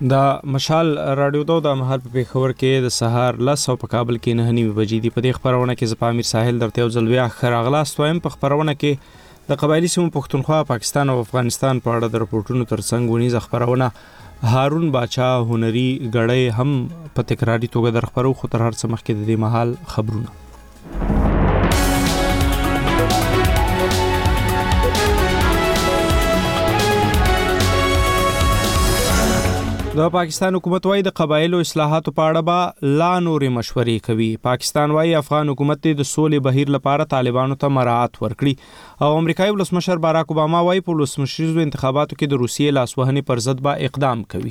د مشال رادیو د مهال په پیښور کې د سهار 10 په کابل کې 9:30 بجې دی. په دې خبرونه کې زپامیر ساحل درته یو ځل بیا خراغلاست وایم. په خبرونه کې د قبایلی سیمو پښتونخوا، پاکستان او افغانستان په اړه د رپورټونو ترڅنګ ونیز خبرونه هارون باچا هنري غړی هم په تکراری توګه در خبرو. خو تر هر څه مخکې د دې مهال خبرونه. د پاکستان حکومت وايي د قبایلو اصلاحاتو په اړه به لا نورې مشورې کوي. پاکستان وايي افغان حکومت د سولې بهیر لپاره طالبانو ته مراعات ورکړي او امریکایي ولسمشر باراک اوباما وايي په ولسمشریزو انتخاباتو کې د روسیې لاسوهنې پر ضد به اقدام کوي.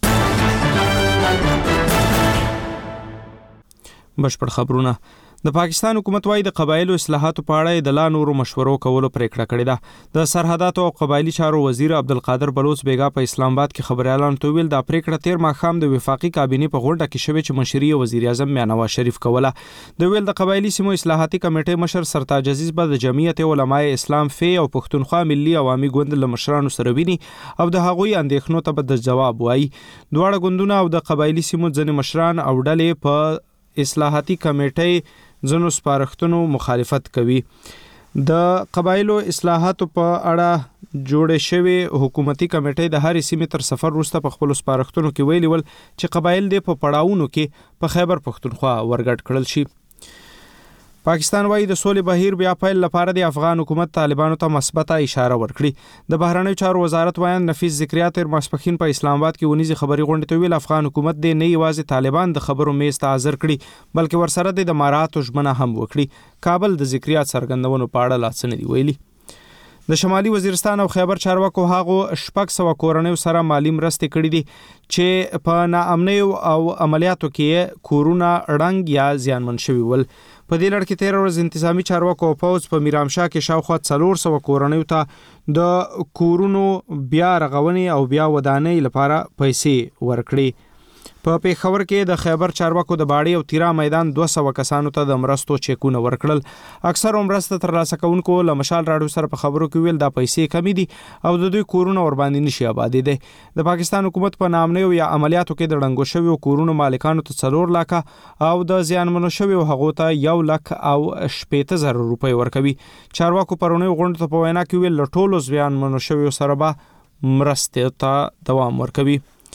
بشپړ خبرونه. د پاکستان حکومت وايي د قبایلو اصلاحاتو په اړه د لا نورو مشورو کولو پریکړه کړې ده. د سرحداتو او قبایلی چارو وزیر عبدالقادر بلوچ بیگا په اسلام آباد کې خبريالانو ته ویل د پریکړه تیر ماښام د وفاقي کابینې په غونډه کې شوې چې مشري وزیر اعظم نواز شریف کوله. د ویل د قبایلی سیمو اصلاحاتي کمیټې مشر سرتاج عزیز به د جمعیت علماء اسلام فی او پښتونخوا ملي عوامي ګوند له مشرانو سره ویني او د هغوی اندېښنو ته به د جواب وایي. دواړه ګوندونه او د قبایلی سیمو ځینې مشران او ډلې په اصلاحاتي کمیټې ځنو سپارښتنو مخالفت کوي. د قبایلو اصلاحاتو په اړه جوړې شوې حکومتي کمیټې د هرې سیمې تر سفر وروسته په خپل سپارښتنو کې ویلي ول چې قبایل د په پړاوونو کې په خیبر پښتونخوا ورګډ کړل شي. پاکستان وايي د سولې بهیر بیا پیل لپاره د افغان حکومت طالبانو ته مثبته اشاره ورکړي. د بهرنیو چارو وزارت وایي نفیس ذکریا تر ماسپښین په اسلام آباد کې ونیزي خبري غونډه ته ویل افغان حکومت د نه یوازې طالبان د خبرو میز ته حاضر کړي بلکې ورسره د اماراتو ژمنه هم وکړي. کابل د ذکریا څرګندونو په اړه لا څه نه دی ویلي. د شمالي وزیرستان او خیبر چارواکو هغه 600 کورنیو سره مالی مرستې کړې دي چې په ناامنۍ او عملیاتو کې کورونه ړنګ یا زیانمن شوي ول. په دې لړ کې 13 ورځې انتظامی چارواکو او پوز په میرامشاه کې شاوخوا 400 کورنیو ته د کورونو بیا رغونې او بیا ودانۍ لپاره پیسې ورکړي. په پیښور کې د خیبر چارواکو د باړې او تیرا میدان 200 کسانو ته د مرستو چیکونه ورکړل. اکثر مرسته ترلاسه کوونکو له مشال راډیو سره په خبرو کې ویل دا پیسې کمی دي او د دوی کورونه ور باندې نشي آبادې دي. د پاکستان حکومت په نامنیو یا عملیاتو کې د ړنګو شویو کورونو مالکانو ته 4 لک او د زیانمنو شویو هغو ته 1 لک او 70,000 روپۍ ورکوي. چارواکو پرونی غونډه ته په وینا کې ویل له ټولو زیانمنو شویو سره به مرستې ته دوام ورکوي.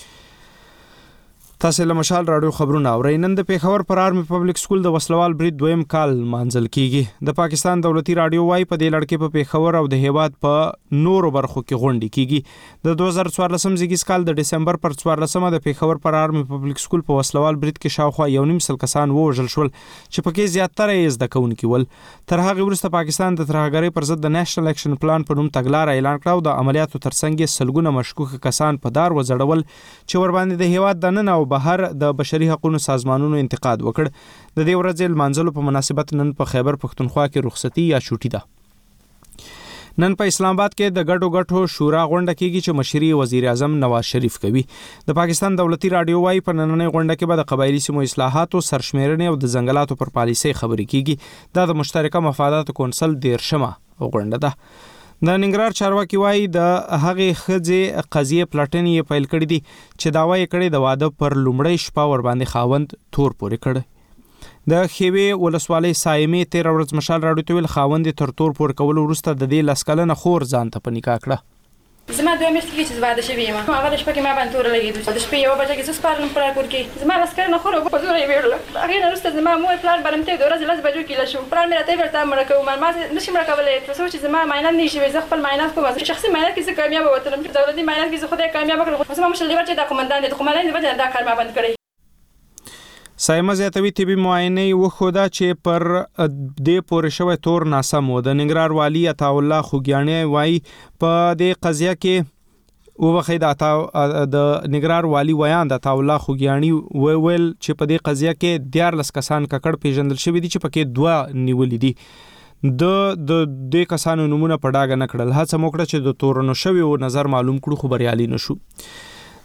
تاسو له مشال راډیو خبرونه اورئ. نن د پیښور پر آرمي پبلک سکول د وسلوال برید دویم کال مانځل کیږي. د پاکستان دولتي راډیو وايي په دې لړ کې په پیښور او د هیواد په نورو برخو کې غونډې کیږي. د 2014 زیږیز کال د دسمبر پر 14 د پیښور پر آرمي پبلک سکول په وسلوال برید کې شاوخوا 1.5 کسان ووژل شول چې پکې زیاتره یې زده کوونکي ول. تر هغه وروسته پاکستان د ترهګرۍ پر ضد د نېشنل اکشن پلان په نوم تګلارې اعلان کړه او د عملیاتو ترڅنګ سلګونه مشکوک کسان په دار وځړول چې ور باندې د هیواد دننه او بهر د بشري حقوقو سازمانونو انتقاد وکړ. د دې ورځې لمانځلو په مناسبت نن په خیبر پښتونخوا کې رخصتي یا چوټي ده. نن په اسلام آباد کې د ګډو شورا غونډه کېږي چې مشري وزیر اعظم نواز شریف کوي. د پاکستان دولتي راډیو وايي په نننۍ غونډه کې به د قبایلی سیمو اصلاحاتو، سرشمیرنې او د ځنګلاتو پر پالیسۍ خبرې کېږي. دا د مشترکه مفاداتو کونسل 13مه غونډه ده. د ننګرهار چارواکي وايي د هغې ښځې قضیې پلټنې پیل کړې دي چې دعوا یې کړې د واده پر لومړۍ شپه ور باندې خاوند تور پورې کړ. د خیوې ولسوالۍ سایمې 13 ورځ مشال راډیو ته ویل خاوند تر تور پورې کولو وروسته د دې 10 کلنه خور ځان ته په نکاح کړه. زما دوه میاشتې کې چې واده شوې یم هغه شپه کې ما باندې تور لګېدو. د شپې 1 بجه کې زه سپارلم پر کور کې زما لسکر نه خور په زور یې ویل. هغه نه وروسته زما مو پلان برمته د ورځې 10 بجو کې لشو. پلان مې راته ورته مړ کوم ما نشم مړ کولای. تاسو چې زما معاینات نه شي زه خپل معاینات کوم. شخصي معاینات کې زه کامیاب وتلم. دولتي معاینات کې زه خدای کامیاب کړم. زما مشل لیور چې د قومندان د قومندان د وجه دا کار ما بند کړی. سایمه زیاتوي طبي معاینې وښوده چې پر دې پورې شوی تور ناسم و. د ننګرهار والی عطا الله خوګیاڼي وايي په دې قضیه کې وبخې د ننګرهار والی ویان د عطا الله خوګیاڼي ویل چې په دې قضیه کې 14 کسان ککړ پیژندل شوي دي چې پکې 2 نیولې دي. د دې کسانو نمونه په ډاګه نه کړل. هڅه وکړه چې د تورنو شوی نظر معلوم کړو خو بریالي نشو.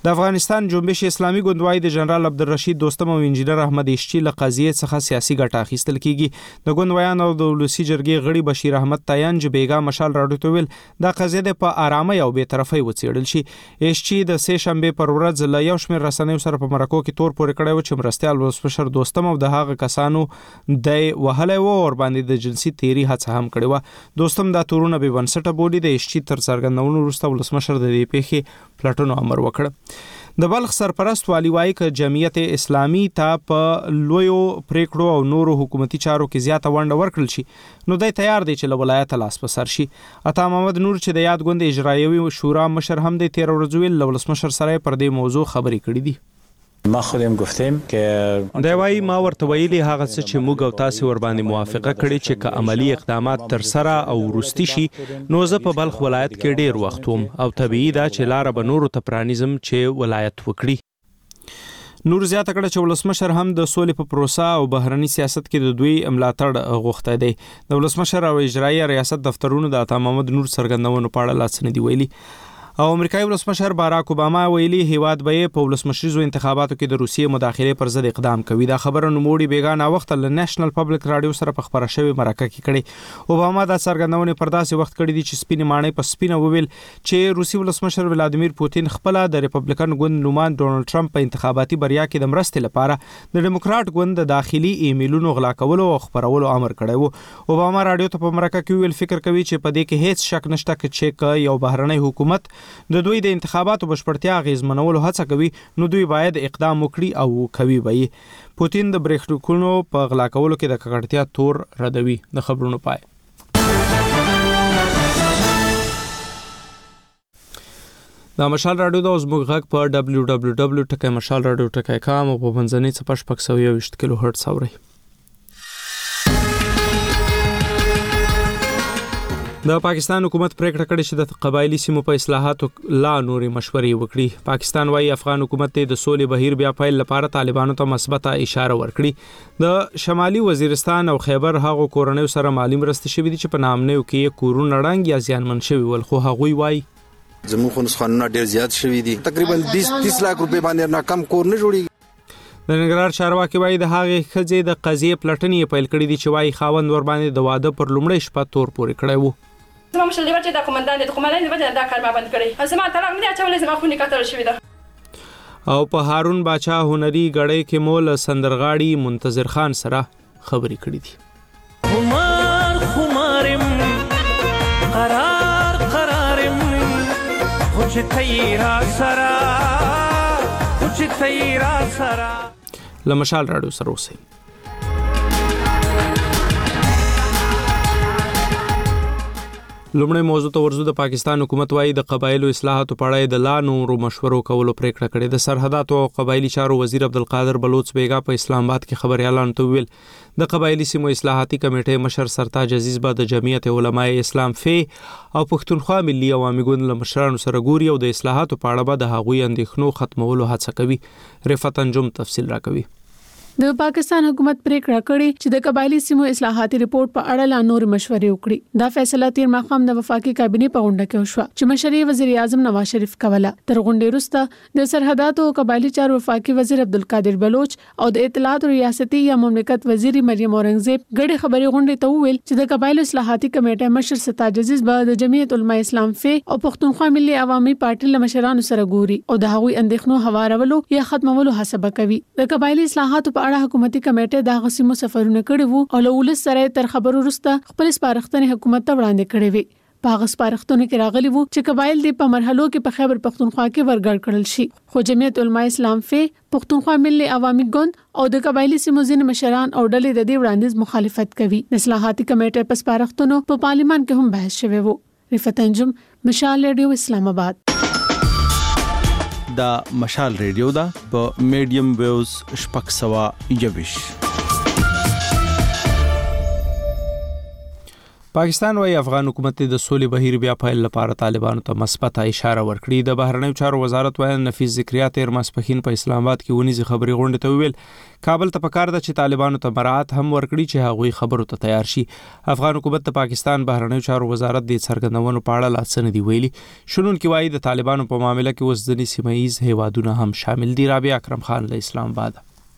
د افغانستان جنبش اسلامي ګوند د جنرال عبدالرشید دوستم او انجینر احمد اشچی له قضیې څخه سیاسي ګټه اخیستل کیږي. د ګوند او د ولسی جرګې غړي بشیر احمد تاینج بیګا مشال راډیو ته ویل دا قضیه په آرامۍ او بې طرفۍ وڅېړل شي. اشچی د سه شنبه پر ورځ له یو شمېر رسنیو سره په مرکو کې تور پورې کړی و چې مرستیال ولسمشر دوستم او د هغه کسانو د وهلې و اور باندې د جنسي تیری هڅه هم کړې و. دوستم دا تورونه به بنسټه بولی. د اشچی تر څرګندونو وروسته ولسمشر د دې پیښې پلټنو امر وکړ. د بلخ سرپرست والی وایي ک جمعیت اسلامي ته په لویو پریکړو او نورو حکومتي چارو کې زیاته ونډه ورکړل شي نو دای تیار دی چې له ولایت لاس په سر شي. عطا محمد نور چې د یاد ګوند اجرایوي شورا مشر هم د 13 ورځې ویل ولسمشر سره پر دې موضوع خبرې کړې دي. ما خودم گفتم که دا وایي ما ورته ویلي هغه څه چې موږ او تاسو ور باندې موافقه کړې چې که عملی اقدامات تر سره او وروستي شي نو زه په بلخ ولایت کې ډیر وخت وم او طبيعي دا چې لار به نورو ته پرانیزم چې ولایت وکړي. نور زیاته کړه چې ولسمشر هم د سولې په پروسه او بهرني سیاست کې د دوی ملاتړ غوښته دی. د ولسمشر او اجرایي ریاست دفترونو د عطا محمد نور څرګندونو په اړه لاس نه دی ویلي. او امریکایي ولسمشر باراک اوباما ویلي هیواد به په ولسمشریزو انتخاباتو کې د روسیې مداخله پر ضد اقدام کوي. دا خبره نوموړي بیګانه وخت له نېشنل پبلک رادیو سره په خبره شوی مرکه کې کړي. اوباما دا څرګندونه پر داسې وخت کړي دي چې سپینې ماڼۍ په سپینه وویل چې روسي ولسمشر ولادیمیر پوتین خپل د ریپبلیکن ګوند نومان ډونالد ټرمپ په انتخاباتي بریا کې د مرستې لپاره د ډیموکرات ګوند د داخلي ایمیلونو غلا کولو او خبرولو امر کړی وو. اوباما رادیو ته په مرکه کې ویل فکر کوي چې په دې کې هیڅ شک نشته چې یو بهرنی حکومت د دوی د انتخاباتو بشپړتیا غیزمنولو هڅه کوي نو دوی باید اقدام وکړي او کوي به. پوتین د بریښناکونو په غلا کولو کې د ککړتیا تور ردوي. د خبرونو پای. دا مشال راډیو د زموږ غږ په www.mashalradio.com او په منځنۍ صفحه 621 کیلو هرتز اوري. د پاکستان حکومت پریکړه کړې چې د قبایلی سیمو په اصلاحاتو لا نوري مشورې وکړي. پاکستان وايي افغان حکومت ته د سولې بهیر بیا پیل لپاره طالبانو ته مثبته اشاره ورکړي. د شمالي وزیرستان او خیبر هغو کورنیو سره مالی مرستې شوې دي چې په نامنیو کې کورونه ړنګ یا زیانمن شوي ول خو هغوی وايي زموږ خو نسخانونه ډیر زیات شوي دي تقریبا 30 لک روپے باندې نه کم کور نه جوړي. د ننګرهار چارواکي وايي د هغې ښځې د قضیې پلټنې پیل کړې دي چې وايي خاوند ور باندې د واده پر لومړۍ شپه تور پورې کړی وو. زما مشر دی چې د قومندان د وجه دا کار ما بند کړی. زما طلاق نه اچولې زما خو نکاتل شوې ده. او په هارون باچا هنري غړې کې مول سندرغاړي منتظر خان سره خبرې کړې دي. خمارم قرارم خوش تیرا سرا لمشال راډیو سره اوسئ. لومړی موضوع ته ورزو. د پاکستان حکومت وايي د قبایلو اصلاحاتو په اړه د لا نورو مشورو کولو پریکړه کړې. د سرحداتو او قبایلی چارو وزیر عبدالقادر بلوچ بیګا په اسلام آباد کې خبريالانو ته ویل د قبایلی سیمو اصلاحاتي کمیټې مشر سرتاج عزیز به د جمعیت علماء اسلام فی او پښتونخوا ملي عوامي ګوند له مشرانو سره ګوري او د اصلاحاتو په اړه به د هغوی اندېښنو ختمولو هڅه کوي. رفعت انجم تفصیل راکوي. د پاکستان حکومت پریکړه کړې چې د قبایلی سیمو اصلاحاتي ریپورت په اړه لا نور مشورې وکړي. دا فیصله تیر ماښام د وفاقي کابینه په غونډه کې وشو چې مشري وزیر اعظم نواز شریف کوله. تر غونډې وروسته د سرحداتو او قبایلی چارو وفاقي وزیر عبدالقادر بلوچ او د اطلاعات ریاستي یا مملکت وزیر مریم اورنګزیب ګډه خبري غونډې ته وویل چې د قبایلو اصلاحاتي کمیټه مشر سرتاج عزیز به د جمعیت علماء اسلام فی او پښتونخوا ملي عوامي پارټي له مشرانو سره ګوري او د هغوی اندېښنو هوارولو یا ختمولو هڅه کوي. د قبایلی اصلاحاتو په اړه حکومتي کمیټه د غسیمو سفرونه کړي وو او له ولس سره تر خبرو وروسته خپل سپارښتنې حکومت ته وړاندې کړې وي. په هغه سپارښتنو کې راغلي وو چې قبایل د په مرحلو کې په خیبر پښتونخوا کې ورګړ کړل شي. خو جمعیت علماء اسلام فی پښتونخوا ملي عوامي ګوند او د قبایلی سیمو ځینې مشران او ډلې د دې وړاندیز مخالفت کوي. د اصلاحاتي کمیټې په سپارښتنو په پارلیمان کې هم بحث شوی وو. رفعت انجم مشال ریډیو اسلام آباد. دا مشال ریډیو دا په میډیم ویوز 621. پاکستان وايي افغان حکومت د سولې بهیر بیا پیل لپاره طالبانو ته مثبت اشاره ورکړي. د بهرنیو چارو وزارت وايي نفیس ذکریا تیر ماسپخین په اسلام آباد کې ونیزي خبري غونډه ته ویل کابل ته پکار ده چې طالبانو ته مراعات هم ورکړي چې هغوی خبرو ته تیار شي. افغان حکومت د پاکستان بهرنیو چارو وزارت د څرګندونو په اړه لا څه نه دی ویلي. شنونکي وايي د طالبانو په معاملې کې اوس ځینې سیمه ییز هیوادونه هم شامل دي. رابعه اکرم خان له اسلام آباد.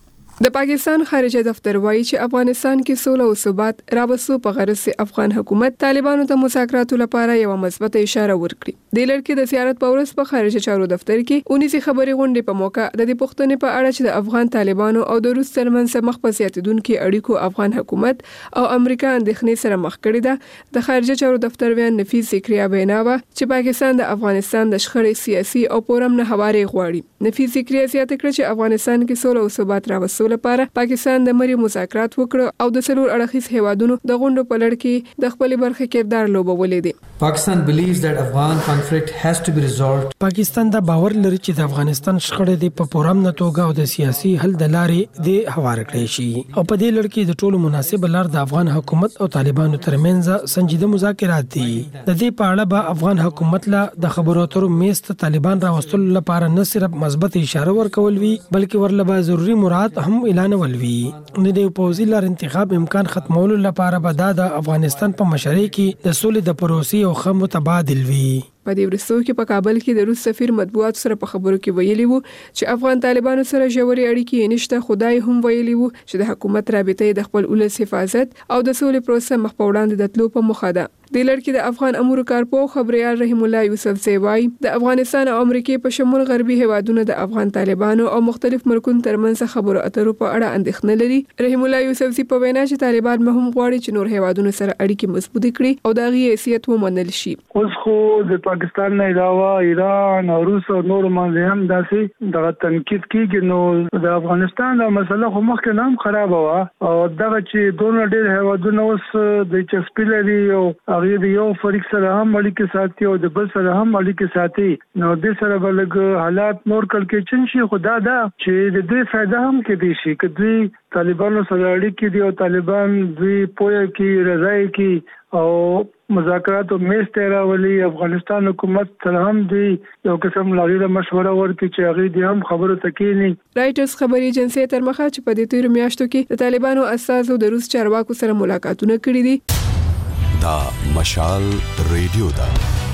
د پاکستان خارجه دفتر وایي چې افغانستان کې سوله او ثبات راوستو په غرض سره افغان حکومت طالبانو ته مذاکراتو لپاره یو مثبت اشاره ورکړي. د لړکې د زیارت په ورځ په خارجه چارو دفتر کې اونیزي خبري غونډې په موقع د دې پښتنې په اړه چې د افغان طالبانو او د روس ترمنځ مخ په زیاتیدونکو اړیکو افغان حکومت او امریکا اندېښنې سره مخ کړي ده. د خارجه چارو دفتر ویان نفیس ذکریا ویناوه چې پاکستان د افغانستان د شخړې سیاسي او پرم نه هواري غواړي. نفیس ذکریا زیاته کړ چې افغانستان کې سوله او ثبات راوستو لپاره پاکستان د مری مذاکرات وکړ او د څلور اړخیز هیوادونو د غونډو په لړ کې د خپل برخه کردار لوبولې دي. Pakistan believes that Afghan conflict has to be resolved. پاکستان دا باور لري چې د افغانستان شخړې د په پرامن توګه او د سیاسي حل د لارې د هوار کړی شي او په دې لړ کې د ټولو مناسب لار د افغان حکومت او طالبانو ترمنځ سنجیده مذاکرات دي. د دې په اړه به افغان حکومت له د خبرو اترو میز ته طالبان راوستلو لپاره نه صرف مثبت اشاره ورکول وي بلکې ورله ضروري مراعات هم اعلان ولوي. د دې پوزي لار انتخاب امکان ختمولو لپاره به د افغانستان په مشرۍ کې د سولې د پروسې او خمو تبادل وي. په دې ورځو کې په کابل کې د روس سفیر مطبوعات سره په خبرو کې ویلي وو چې افغان طالبانو سره ژورې اړیکې نشته. خدای هم ویلي وو چې د حکومت رابطې د خپل ولس حفاظت او د سولې پروسه مخ په وړاندې د تلو په مخه ده. د لړ د افغان امور کارپو خبريال رحیم الله یوسف زیوای د افغانستان او امریکای په شمول غربي هیوادونو د افغان طالبانو او مختلف ملکونو ترمنځ خبرو اترو په اړه اندېښنه لري. رحیم الله یوسف زی په وینا چې طالبان هم غواړي چې نور هیوادونو سره اړیکې مضبوط کړي او د غي حیثیت ومنل شي. اوس خو د پاکستان نه علاوه ایران او روس او نور باندې هم داسې د تنقید کیږي. نو د افغانستان د مسله خو مخکې نام خراب و او دغه چې دونه ډېر هیوادونه اوس د چسپلري او هغه د یو فریق سره هم اړیکې ساتي او د بل سره هم اړیکې ساتي. نو د سره بلګ حالات نور کلکېچن شي. خدا دا چې د دې فائدہ هم کې دي شي کدي طالبانو سره اړیکې دي او طالبان دوی پوهه کې رضای کې او مذاکرات او میز تیراولي. افغانستان حکومت سره هم دی یو قسم لغیره مشوره ورکړي چې هغه دې هم خبرو تکینی. رائټرز خبري ایجنسی تر مخه چې په دې تیر میاشتو کې د طالبانو اساسو د روس چارواکو سره ملاقاتونه کړي دي. دا مشال ریډیو دا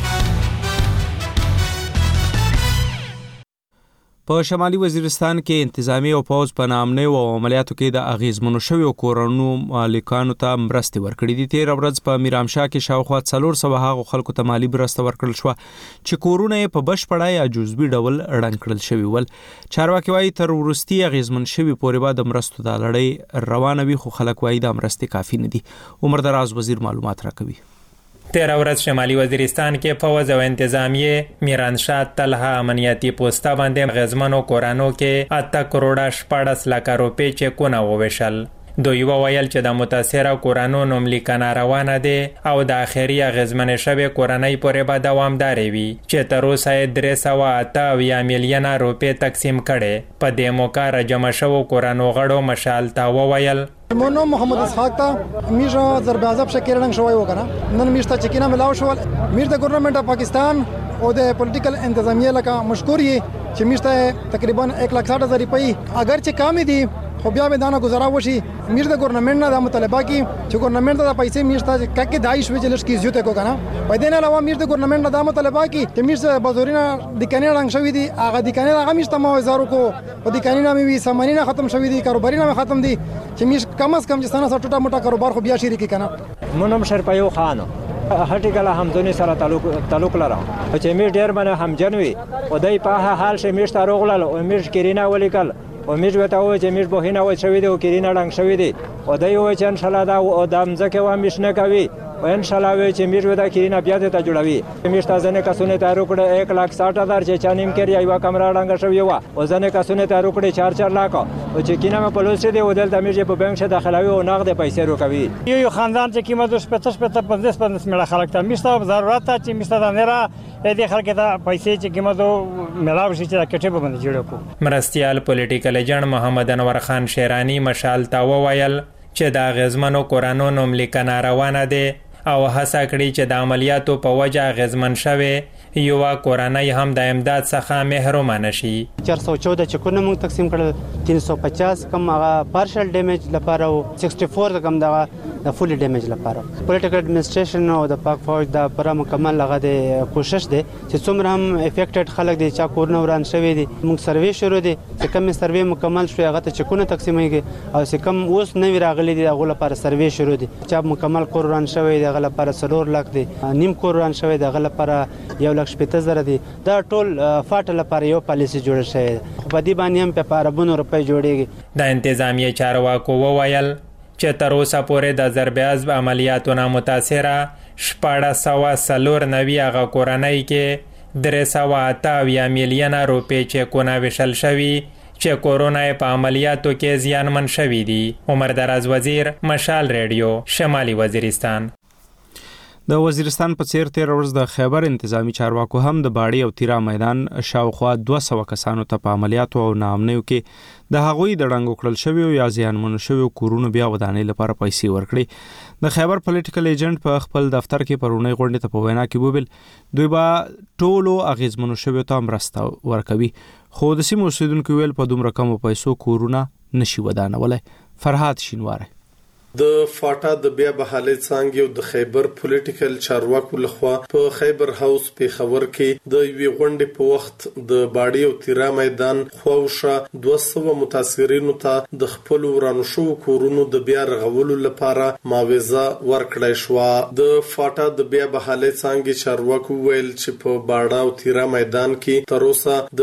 په شمالي وزیرستان کې انتظامی او پوز په نامنۍ او عملیاتو کې د اغیزمنو شویو کورونو مالکانو ته مرستې ورکړې دي. تیر ورځ په میرامشاه کې شاوخوا 400 هغو خلکو ته مالی مرسته ورکړل شو چې کورونه په بشپړه یا جزوي ډول ړنګ کړل شوی ول. چارواکي وايي تر ورستي اغیزمن شوی پورې بعد مرستو د لړۍ روانه وي خو خلک وايي د مرستې کافي نه دي. عمر دراز وزیر معلومات راکوي. تیر ورځ شمالي وزیرستان کې فوج او انتظامیه میرانشاه تلها امنیتي پوسټه باندې غزمنو کورانو کې 8 کروڑ 14 لک روپے چکونه وویشل. دوی وویل چې د متاثره کورانو نوملیکنه روانه دي او د اخیری غزمن شوی کورنۍ پورې به دوامدار وي چې تر اوسه 308 میلیونه روپے تقسیم کړي. په دې موقع جمع شوو کورانو غړو مشال تا وویل منو محمد اسحاق تا میجا ضرب اعظم شکرنګ شوی وکنه نن میشته چکینه ملاو شو میر د ګورنمنت اف پاکستان او د پولیټیکل انتظامیه لکه مشکور یې چې میشته تقریبا 1,60,000 روپۍ اگر چې کم دي خو بیا به دانه گزارا وشي. میر د ګورنمنت نه د مطالبه کی چې ګورنمنت د پیسې میشته ککه دایښ وجلش کی زیوت کو کنه په دې نه علاوه میر د ګورنمنت نه د مطالبه کی چې میر بازورینا د کنه رنګ شوی دي هغه د کنه هغه میشته مو زارو کو په د کنه نامې وی سامانینا ختم شوی دي کاروباري نه ختم دي چې میر کم از کم چې ستانه ټوټه موټه کاروبار خو بیا شریک کنه. مونږ شرپایو خانو هټی کله همزونی سره تعلق لرم چې میر ډیر باندې همجنوي او دای په حال شه میشته روغله او میر کرینا ولیکل او میر وته و چې میر بوهینه و شوی دی او کرینا رنګ شوی دی او دای و چې ان شاء الله دا او د مزکه و مشنه کوي او ان شاء الله و چې میر ودا کرینا بیا ته جوړوي. میر تاسو کسونه ته روکړه 1,60,000 چې چانیم کړی یو کمره رنګ شوی و او ځنه کسونه ته روکړه 4 لک او چې کینه په لوس دی او دلته میر په بانک شه داخلوي او نقد پیسې روکوي. یو خاندان چې قیمت 50 مړه خلک ته میسته ضرورت چې میسته د نره دې خلک ته پیسې چې قیمت ملاو شي چې کټه به باندې جوړ کو. مرستيال پولیټیکل ایجنټ محمد انور خان شیرانی مشال تا وویل چې دا غزمنو کورانو نوملیکنه روانه دي او هڅه کړې چې د عملیاتو په وجه اغیزمن شوی یو کورنۍ هم د امداد څخه محروم نشي. 414 چکونه موږ تقسیم کړل، 350 کم هغه پارشل ډیمیج لپاره او 64 کم د فولي ډیمیج لپاره. پولیټیکل اډمنسټریشن او د پاک فوج د پر مکمل هغه د کوشش دی چې څومره هم افیکټډ خلک دي چې کورونه وران شوی دي. موږ سروې شروع دي چې کوم سروې مکمل شوی هغه ته چکونه تقسیمېږي او چې کوم اوس نوی راغلي دي هغه لپاره سروې شروع دي چې مکمل کور وران شوی دی هغه لپاره 4 لک دي، نیم کور وران شوی دی هغه لپاره 1,50,000 دي. دا ټول فاټ لپاره یو پالیسي جوړ شوی دی. په دې باندې هم په اربونو روپۍ جوړیږي. د انتظامیه چارواکو وویل چې تر اوسه پورې د ضرب عضب عملیاتونه متاثره 1490 هغه کورنۍ کې 388 میلیونه روپۍ چکونه ویشل شوي چې کورونا په عملیاتو کې زیانمن شوي دي. عمر دراز وزیر، مشال ریډیو، شمالي وزیرستان. د وزیرستان په څیر 13 ورځ د خیبر انتظامی چارواکو هم د باړی او تیرا میدان شاوخوا 200 کسانو ته په عملیاتو او نامنیو کې د هغوی د ډنګو کړل شوی او یا زیانمن شوی کورونو بیا ودانۍ لپاره پیسې ورکړي. د خیبر پولیټیکل ایجنټ په خپل دفتر کې پرونی غونډه ته په وینا کې وویل دوی به ټولو اغیزمنو شوی ته مرسته ورکوي، خو د سیمو اوسیدونکو ویل په دومره کمو پیسو کورونه نشي ودانولای. فرهاد شینواره د فاټا د بیا بحالي څنګه او د خیبر پولیټیکل چارواکو لخوا په خیبر هاوس په خبر کې د یوې غونډې په وخت د باړی او تیرا میدان خوښه 200 متاثرینو ته د خپل ورانو شو کورونو د بیا رغولو لپاره معاوضه ورکړای شو. د فاټا د بیا بحالي څنګه چارواکو ویل چې په باړا او تیرا میدان کې تر اوسه د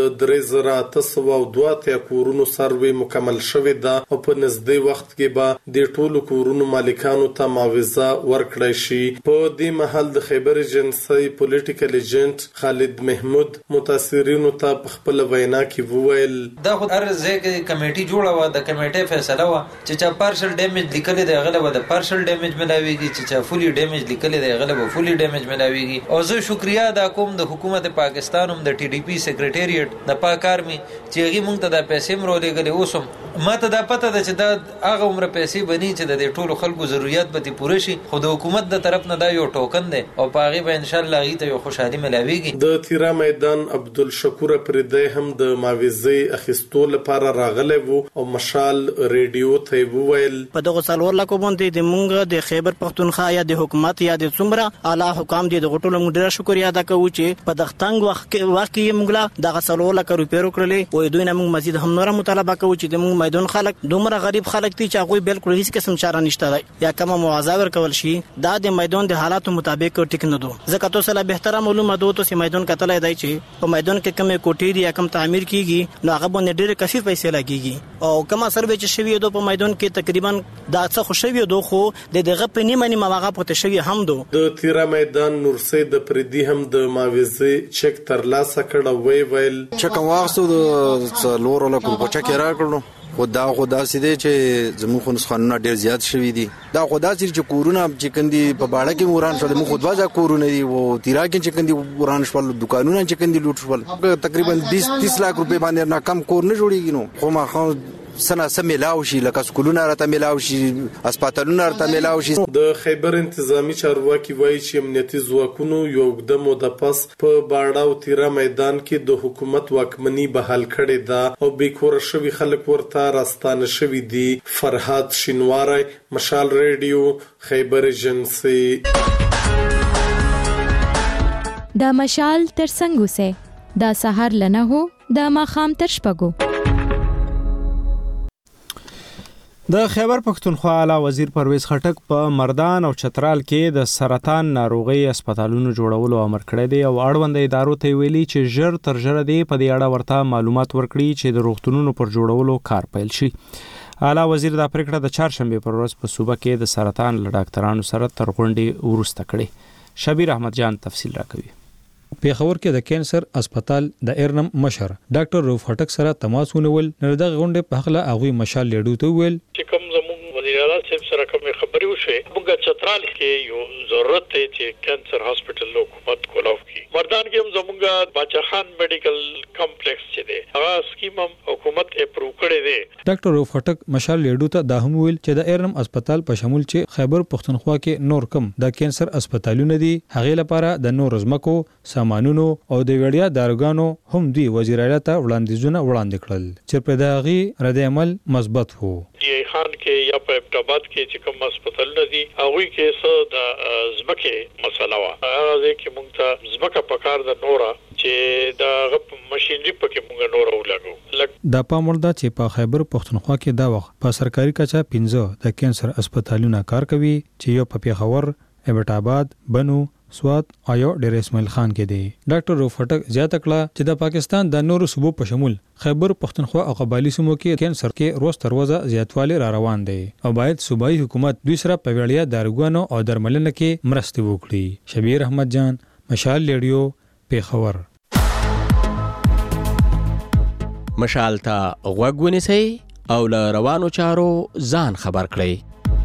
3802 کورونو سروې مکمل شوې ده او په نږدې وخت کې به د ټولو کورونو مالکانو ته معاوضه ورکړای شي. په دې محل د خیبر ایجنسی پولیټیکل ایجنټ خالد محمود متاثرینو ته په خپل وینا کې وویل دا خو ارزه کې کمیټي جوړه و، د کمیټې فیصله و چې چا پارشل ډیمیج لیکل دی غلبه د پارشل ډیمیج ملاويږي، چې چا فولي ډیمیج لیکل دی غلبه فولي ډیمیج ملاويږي. او زه شکریا ادا کوم د حکومت پاکستان هم د ټي ډي پی سیکریټریټ د پاک آرمي چې هغه مونږ ته د پیسې مرولې غلې اوسم ماته دا پته ده چې دا هغه عمر پیسې بني چې د ټولو خلکو ضرورت به پوره شي، خو د حکومت د طرف نه دا یو ټوکن دی او پاغي به ان شاء الله غي ته یو خوشحالي ملاويږي. د تیرا میدان عبدالشکور پردی هم د معاوضه اخیستو لپاره راغلی وو او مشال ریډیو ته وویل په دغه سالور لکه باندې د مونږ د خیبر پختونخوا یا د حکومت یا د څومره اعلی حکام دي د غټولو موږ ډیر شکریا ادا کوو چې په دغه تنګ وخت کې موږ دغه سالور لکه روپیه ورکړلې او دوی نه موږ مزید هم نور مطالبه کوو چې د موږ میدان خلک دومره غریب خلک دي چې هغه بالکل هیڅ قسم چاره نشته یا کوم معاوضه ورکول شي. دا د میدان د حالاتو مطابق ټیک نه دو ځکه تاسو له بهتره معلومه دو چې میدان کتلای دی چې په میدان کې کومه کوټې دي یا کوم تعمیر کیږي نو هغه باندې ډېر کافي پیسې لګيږي او کوم سروې چې شوی دو په میدان کې تقریبا دا څه خوشوي دو خو دغه په نیمه هغه پته شوی هم دو. د تیرا میدان نورسید پردی هم د معاوضه چک ترلاسه کړه ویل چک واغسو د لور له کو چک راکړو خدا سیده چې زموږ خنسخانونه ډیر زیات شوي دي. دا خدا سره چې کورونه چې کندي په باړه کې وران شول مو خود واځه کورونه دي او تیرا کې چې کندي وران شول دکانونه چې کندي لوټ شول تقریبا 20-30 لک روپے باندې نه کم کور نه جوړیږي. نو خو ما خو سنا سملاو شي لکه سکولونه راته ملاو شي هسپتالونه راته ملاو شي. د خیبر انتظامی چارواکي وایي چې امنیتي ځواکونو یو د موده پس په باړه او تیرا میدان کې د حکومت واکمنۍ بحال کړې ده او بیکور شوی خلک ورته راستانه شوی دي. فرهاد شینواره، مشال ریډیو، خیبر ایجنسی. دا مشال تر څنګه سه دا سحر لنه هو دا ماخام تر شپګو. د خیبر پختونخوا اعلی وزیر پرویز خټک په مردان او چترال کې د سرطان ناروغي هسپتالونو جوړولو امر کړی دی او اړوند ادارو ته ویلي چې ژر تر ژره دی په دې اړه ورته معلومات ورکړي چې د روغتونونو پر جوړولو کار پیل شي. اعلی وزیر دا پریکړه د چهارشنبه پر ورځ په صوبه کې د سرطان له ډاکټرانو سره تر غونډې وروسته کړې. شبیر احمد جان تفصیل راکوي. پیښور کې د کینسر هسپتال د ایرنم مشر ډاکټر روف خټک سره تماس ونیول. دغه غونډې په خله هغه مشال لیډو ته ویل چې کوم زموږ وزیر اعلی صاحب سره کوم خبرې وشوه موږ چترال کې یو ضرورت دی چې کینسر هسپتال حکومت کولاو کی مردان کې هم زمونږ باچا خان میډیکل کمپلیکس چې دی هغه سکیم هم حکومت اپروو کړی دی. ډاکټر روف هټک مشال لیډو ته دا هم ویل چې د ایرنم هسپتال په شمول چې خیبر پښتونخوا کې نور کم د کینسر هسپتالونه دي هغه لپاره د نور زمکو سامانونو او د وړیا داروګانو هم دوی وزیر اعلی ته وړاندیزونه وړاندې کړل چې په دغه رد عمل مثبت وو. دی خان کې یا په ابتابات کې چې کوم هسپتالونه دي هغه کې څه د زمکه مسله وا هغه کې مونږ ته زمکه پکار د نورا چې دا ماشينري پکې مونږ نور ولګو. دا پاموړه چې په خیبر پښتونخوا کې دا وخت په سرکاري کچا 15 د کینسر هسپتالونه کار کوي چې یو په پیښور، ابټاباد، بنو، سوات او یو ډیر اسماعیل خان کې دی. ډاکټر روف هټک زیاته کړه چې د پاکستان د نورو صوبو په شمول خیبر پښتونخوا او قبایلی سیمو کې کینسر کې روز تر ورځې زیاتوالی را روان دی او باید صوبایي حکومت دوی سره په وړیا داروګانو او درملنه کې مرسته وکړي. شبیر احمد جان، مشال لیډیو، پیښور. مشال ته غوږ ونیسئ او له روانو چارو ځان خبر کړئ.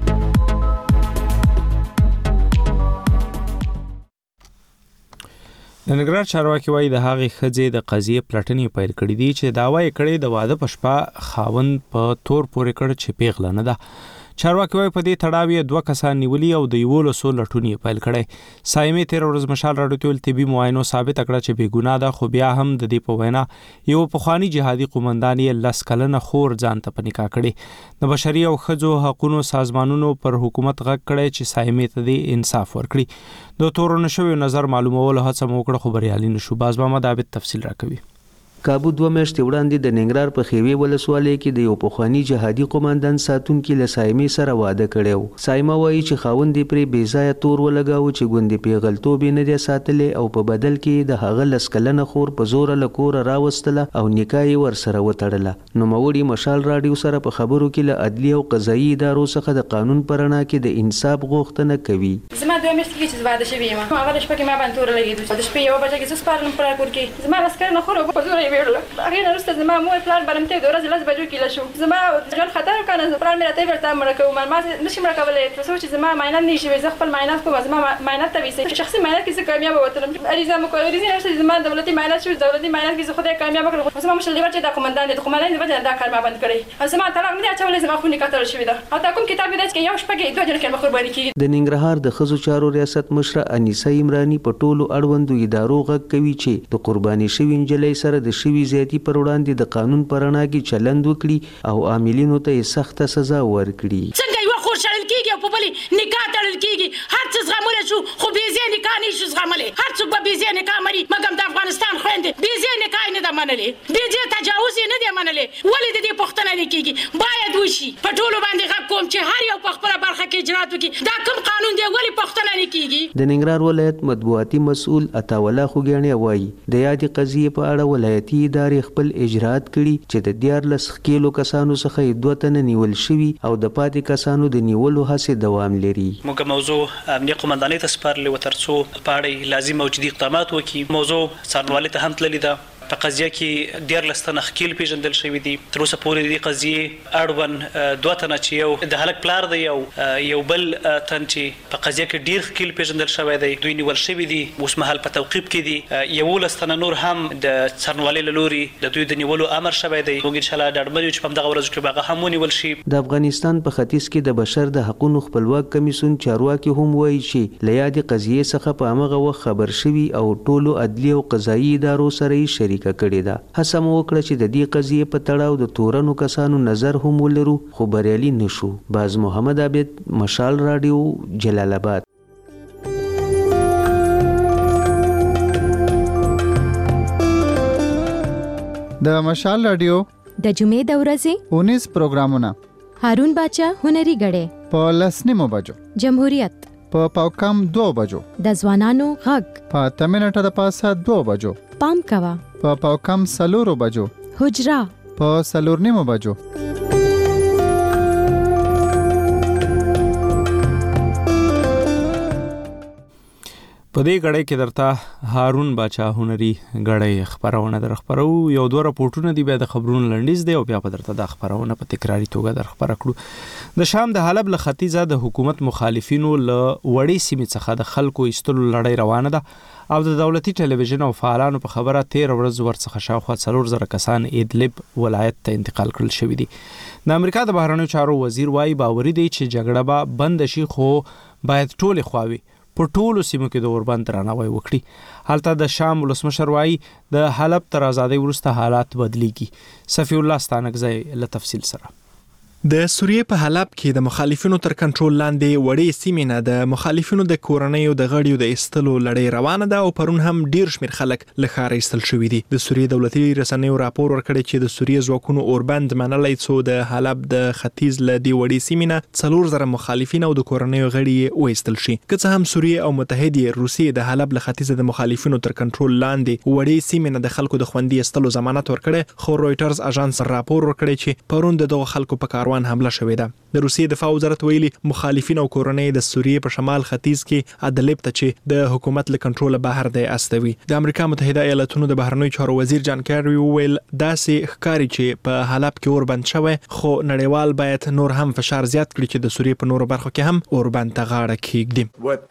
د نګران چارواکي وایي د هغې ښځې د قضیې پلټنې پیل کړي دي چې دعوا یې کړې د واده په شپه خاوند په تور پورې کړ چې پیغله نه ده. چارواکي وایي په دې تړاو یې 2 کسان نیولي او د 11 لټون یې پیل کړی. سایمې تیر ورځ مشال راډیو ته طبي معاینو ثابت کړه چې بې ګناه ده، خو بیا هم د دې په وینا یو پخوانی جهادي قومندان یې 10 کلنه خور ځان ته په نکاح کړي. د بشري او ښځو حقوقو سازمانونو پر حکومت غږ کړی چې سایمې ته د انصاف ورکړي. د تورو نشوي نظر معلومولو هڅه وکړه خو بریالي نشو. باز محمد عابد تفصیل راکوي. کابو 2 میاشتې وړاندې د ننګرهار په خیوي ولسوالۍ کې د یو پخوانی جهادي قومندان ساتونکي له سایمې سره واده کړی و. سایمه وایي چې خاوند یې پرې بې ځایه تور ولګاوه چې ګوندې پیغلتوب یې نه دی ساتلی او په بدل کې د هغه 10 کلنه خور په زوره له کوره راوستله او نکاح یې ورسره وتړله. نوموړي مشال راډیو سره په خبرو کې له عدلي او قضایي ادارو څخه د قانون په رڼا کې د انصاف غوښتنه کوي. زما 2 میاشتې کې چې واده شوی یم هغه شپه کې ما باندې تور لګېدو. د شپې یو بجه کې زه سپارلم پر کور کې زما 10 کلنه خور په زوره یې ویړله. وروسته زما مو پلان برمته د ورځې 10 بجو کې لشو. زما ژوند خطر کنه پلان مې راته ورته مړ کوم ما نشم مړ کولای. تاسو چې زما معاینه نشي زه خپل معاینه کوم. زما معاینه ته ویسه شخصي معاینه کې زه کامیاب وتلم. اړیزه مو کوي چې زما دولتي معاینه شو. دولتي معاینه کې زه خدای کامیاب کړم. زما مشل دی چې دا قومندان د قومندان د وجه دا کار ما بند کړی. زما طلاق نه اچولې زما خو نکاح تړل شوی ده. او تا کوم کتاب دی چې یو شپه کې 2 جن کې قرباني کیږي. د ننګرهار د ښځو چارو ریاست مشره انیسه عمرانی په ټولو اړوندو ادارو غږ کوي چې د قرباني شوی نجلۍ سره د شوی زیاتی پر وړاندې د قانون پر رڼا کې چلند وکړي او عاملینو ته سخته سزا ورکړي. څنګه یو خور شړل کیږي او په بل نکاح تړل کیږي. هر څه زغمل شو خو بيزي نکاح نشي زغمل. هر څوک به بيزي نکاح مري مګم د افغانستان خويندې بيزي نکاح نه د منلې. بيزي تجاوز نه دی منلې. ولې د دې پښتنه نه کیږي باید وشي. په ټولو باندې غږ کوم چې هر یو په خپل برخه کې اجرات وکړي. دا کوم قانون دی ولې پښتنه نه کیږي. د ننګرهار ولایت مطبوعاتي مسؤل عطاولا خوګیانی وایي د یادې قضیې په اړه ولایتي ادارې خپل اجرات کړي چې د 14 کیلو کسانو څخه 2 تنه نیول شوي او د پاتې کسانو د نیولو هڅې دوام لري. موږ موضوع امنیه قومندانۍ ته سپارلې و ترڅو په اړه لازم او جدي اقدامات وکړي. موضوع څارنوالۍ ته هم تللې ده. په قضیه کې 14 تنه خکیل پیژندل شوی دي. تر اوسه پورې د قضیې اړوند 2 تنه چې یو د هلک پلار دی یو بل تن چې په قضیه کې ډیر خکیل پیژندل شوی دی دوی نیول شوی دي. اوس مهال په توقیف کې دي. 11 تنه نور هم د څارنوالۍ له لوري د دوی د نیولو امر شوی دی. موږ ان شاء الله ډاډمن یو چې په دغه ورځو کې به هغه هم ونیول شي. د افغانستان په ختیځ کې د بشر د حقوقو خپلواک کمیسیون چارواکي هم وایي چې له یادې قضیې څخه په هغه وخت خبر شوي او ټولو عدلي او قضایي ادارو سره یې شریکه کړې ده. هڅه مو وکړه چې د دې قضیې په تړاو د تورنو کسانو نظر هم ولرو خو بریالي نشو. باز محمد عابد، مشال راډیو، جلال آباد. د مشال راډیو د جمعې د ورځې 19 پروګرامونه هارون باچا هنري غړې په 10 بجو جمهوریت په پاوکم 2 بجو د ځوانانو غږ په تمنټه د پاسه 2 بجو پام کوا په پاوکم 4 بجو حجرا په 4 بجو. په دې غړې کې درته هارون باچا هنري غړې خبرونه در خبرو یو دوه راپورټونه دی بیا د خبرونو لنډیز دی او بیا په درته د خبرونه په تکراری توګه در خبر کړو. د شام د حلب له ختیځه د حکومت مخالفینو له وړې سیمې څخه د خلکو ایستلو لړۍ روانه ده او د دولتي ټلویزیون او فعالانو په خبره 13 ورځې ورڅخه شاوخوا 4000 کسان ایدلب ولایت ته انتقال کړل شوی دي. د امریکا د بهرنیو چارو وزیر وايي باوري دی چې جګړه به بند شي خو باید ټول خواوي په ټولو سیمو کې د اوربند درناوی وکړي. هلته د شام ولسمشر وايي د حلب تر ازادۍ وروسته حالات بدلیږي. صفی الله ستانکزی له تفصیل سره. د سوریې په حلب کې د مخالفینو تر کنټرول لاندې وړې سیمې نه د مخالفینو د کورنیو د غړیو د ایستلو لړۍ روانه ده او پرون هم ډیر شمیر خلک له ښاره ایستل شوي دي. د سوریې دولتي رسنیو راپور ورکړی چې د سوریې ځواکونو اوربند منلی څو د حلب د ختیځ له دې وړې سیمې نه 4000 مخالفین او د کورنیو غړي وایستل شي. که څه هم سوریې او متحده روسیې د حلب له ختیځه د مخالفینو تر کنټرول لاندې وړې سیمې نه د خلکو د خوندي ایستلو ضمانت ورکړي، خو رويټرز اژانس راپور ورکړی چې پرون دغه خلکو په حمله شوې ده. د روسیې دفاع وزارت ویلي مخالفین او کورنۍ د سوریې په شمال ختیځ کې ادلب ته چې د حکومت له کنټرول بهر دی استوي. د امریکا متحده ایالاتونو د بهرنیو چارو وزیر جان کیری ویل داسې ښکاری چې په حلب کې اوربند شوی، خو نړیوال باید نور هم فشار زیات کړي چې د سوریې په نورو برخو کې هم اوربند ته غاړه کیږدي.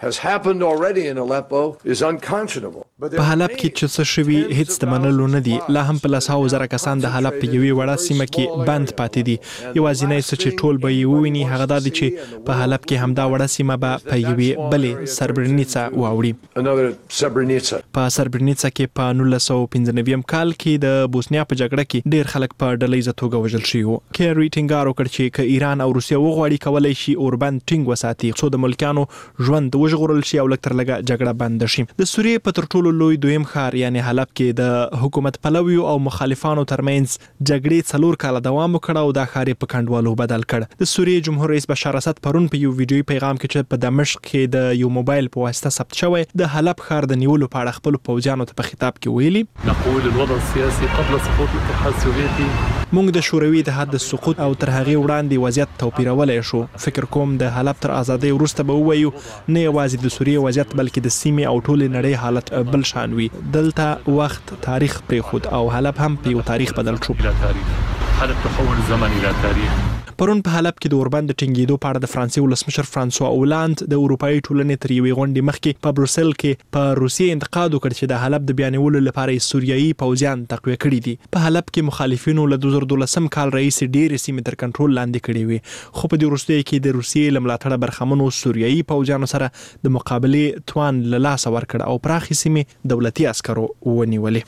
په حلب کې چې څه شوي هیڅ د منلو نه دي. لا هم په 100,000 کسان د حلب په یوې وړه سیمه کې بند پاتې دي. یوازینی څه چې ټول به یې وویني هغه دا دی چې په حلب کې همدا وړه سیمه به په یوې بلې سربرنیڅا واوړي. په سربرنیڅا کې په 1995 کال کې د بوسنیا په جګړه کې ډیر خلک په ډلهییزه توګه وژل شوي وو. کیری ټینګار وکړ چې که ایران او روسیه وغواړي کولی شي اوربند ټینګ وساتي څو د ملکیانو ژوند وژغورل شي او لږ تر لږه جګړه بند شي. د سوریې په تر ټولو لوی دویم ښار یعنی حلب کې د حکومت پلویو او مخالفانو ترمنځ جګړې 4 کاله دوام وکړ او دا ښار په کډوالو بدل کړ. د سوریې جمهور رئیس بشار اسد پرون په یو ویډیوي پیغام کې چې په دمشق کې د یو موبایل په واسطه ثبت شوی د حلب ښار د نیولو په اړه خپل پوځیانو ته په خطاب کې ویلي نقول الوضع السياسي قبل سقوط الاتحاد السوفيتي موږ د شوروي اتحاد د سقوط او تر هغې وړاندې وضعیت توپیرولای شو. فکر کوم د حلب تر ازادۍ وروسته به ووایو نه یوازې د سوریې وضعیت بلکې د سیمې او ټولې نړۍ حالت بل شان وي. دلته وخت تاریخ پرېښود او حلب هم په یو تاریخ بدل شو. حلب تحول الزمن الى تاريخ. پرون په حلب کې د اوربند ټینګېدو په اړه د فرانسې ولسمشر فرانسوا اولاند د اروپایي ټولنې تر یوې غونډې مخکې په بروسل کې په روسیې انتقاد وکړ چې د حلب د بیانولو لپاره یې سوریایي پوځیان تقویه کړي دي. په حلب کې مخالفینو له 2012 کال راهیسې ډېرې سیمې تر کنټرول لاندې کړې وې، خو په دې وروستیو کې د روسیې له ملاتړه برخمنو سوریایي پوځیانو سره د مقابلې توان له لاسه ورکړ او پراخې سیمې دولتي عسکرو ونیولې.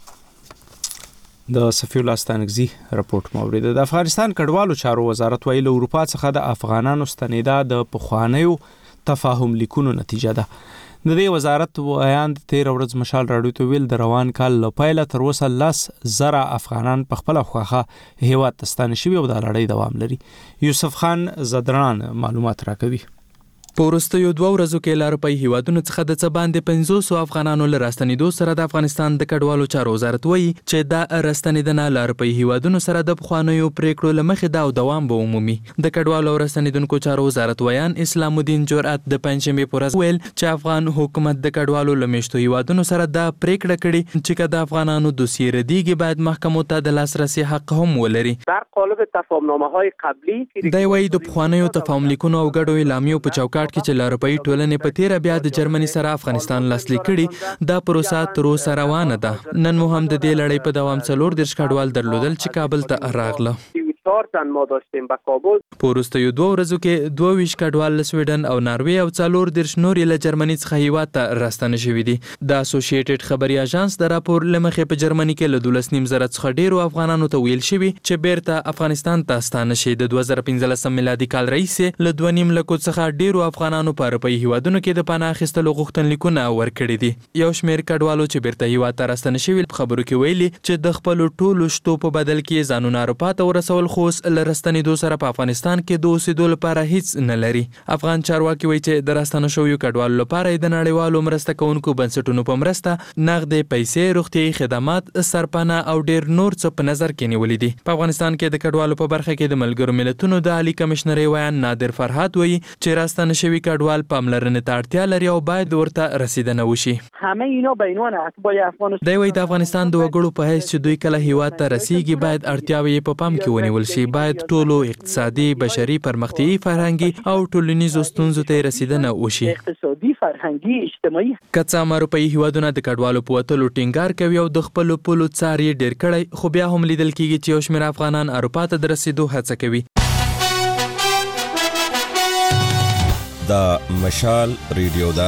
د صفی الله ستانکزی راپورټ موریده. د افغانستان کډوالو چارو وزارت ویلي له اروپا څخه د افغانانو ستنیدا د پخوانیو تفاهم لیکونو نتیجه ده. د دې وزارت ویاند 13 ورځ مشال راډیو ته ویل د روان کال له پیله تر اوسه 10,000 افغانان په خپل خوخه هیواد ته ستانه شوي او د لړۍ دوام لري. یوسف خان زدران معلومات راکوي. په وروستیو 2 ورځو کې له اروپایي هیوادونو څخه د څه باندې 500 افغانانو له راستنېدو سره د افغانستان د کډوالو چارو وزارت وایي چې دا راستنېدنه له اروپایي هیوادونو سره د پخوانیو پریکړو له مخې دا دوام به عمومي. د کډوالو راستنېدونکو چارو وزارت ویان اسلام الدین جرأت د پنځمې په ورځ ویل چې افغان حکومت د کډوالو له میشتو هیوادونو سره دا پریکړه کړې چې که د افغانانو دوسیې ردیږي باید محکمو ته د لاسرسي حق هم ولري. در قالب تفاهمنامه‌های قبلی دا وایي د پخوانیو تفاهم لیکونو او ګډو اعلامیو په چوکاټ کې چې اروپایي ټولنې په تیره بیا د جرمني سره افغانستان لاسلیک کړي دا پروسه تر اوسه روانه ده. نن مو هم د دې لړۍ په دوام 4 کډوال درلودل چې کابل ته راغله. 4 تن ما داشتیم به کابل. په وروستیو 2 ورځو کې 22 کډوال له سویډن او ناروې او 4 نور له جرمني څخه هیواد ته راستنه شوي دي. د اسوسییټډ خبري اژانس د راپور لمخې په جرمني کې له 12.5 څخه ډیرو افغانانو ته ویل شوي چې بیرته افغانستان ته ستانه شي. د 2015 میلادي کال راهیسې له 2.5 لکو څخه ډیرو افغانانو په اروپایي هیوادونو کې د پناه اخیستلو غوښتنلیکونه ورکړي دي. یو شمېر کډوالو چې بیرته هیواد ته راستنه شوي په خبرو کې ویلي چې د خپل ټولو شتو په بدل کې ځانونه اروپا ته ورسول خو لرستنیدو سره په افغانستان کې د اوسېدو لپاره هیڅ نه لري. افغان چارواکي وایي چې د راستنه شویو کډوالو لپاره د نړیوالو مرسته کوونکو بنسټونو په مرسته نغدې پیسې، روغتیايي خدمات، سرپناه او ډیر نور څه په نظر کې نیولي دي. په افغانستان کې د کډوالو په برخه کې د ملګرو ملتونو د عالی کمشنر ویان نادر فرهاد وایي چې راستنه شوي کډوال پاملرنې ته اړتیا لري او باید ورته رسیدنه وشي. همه اینا به عنوان اتباع افغانستان دی وایي د افغانستان د وګړو په حیث چې دوی کله هیواد ته رسیږي باید اړتیاوې په پام کې ونیول شي. باید ټولو اقتصادي، بشري، فرهنګي، فرهنګي او ټولنیزو ستونزو ته رسیدنه وشي. اقتصادي، فرهنګي، اجتماعي کڅا اروپایي هیوادونه د کډوالو په وتلو ټینګار کوي او د خپل پولو څار یې ډیر کړی، خو بیا هم لیدل کیږي چې یو شمېر افغانان اروپا ته د رسیدو هڅه کوي. دا مشال ریډیو دا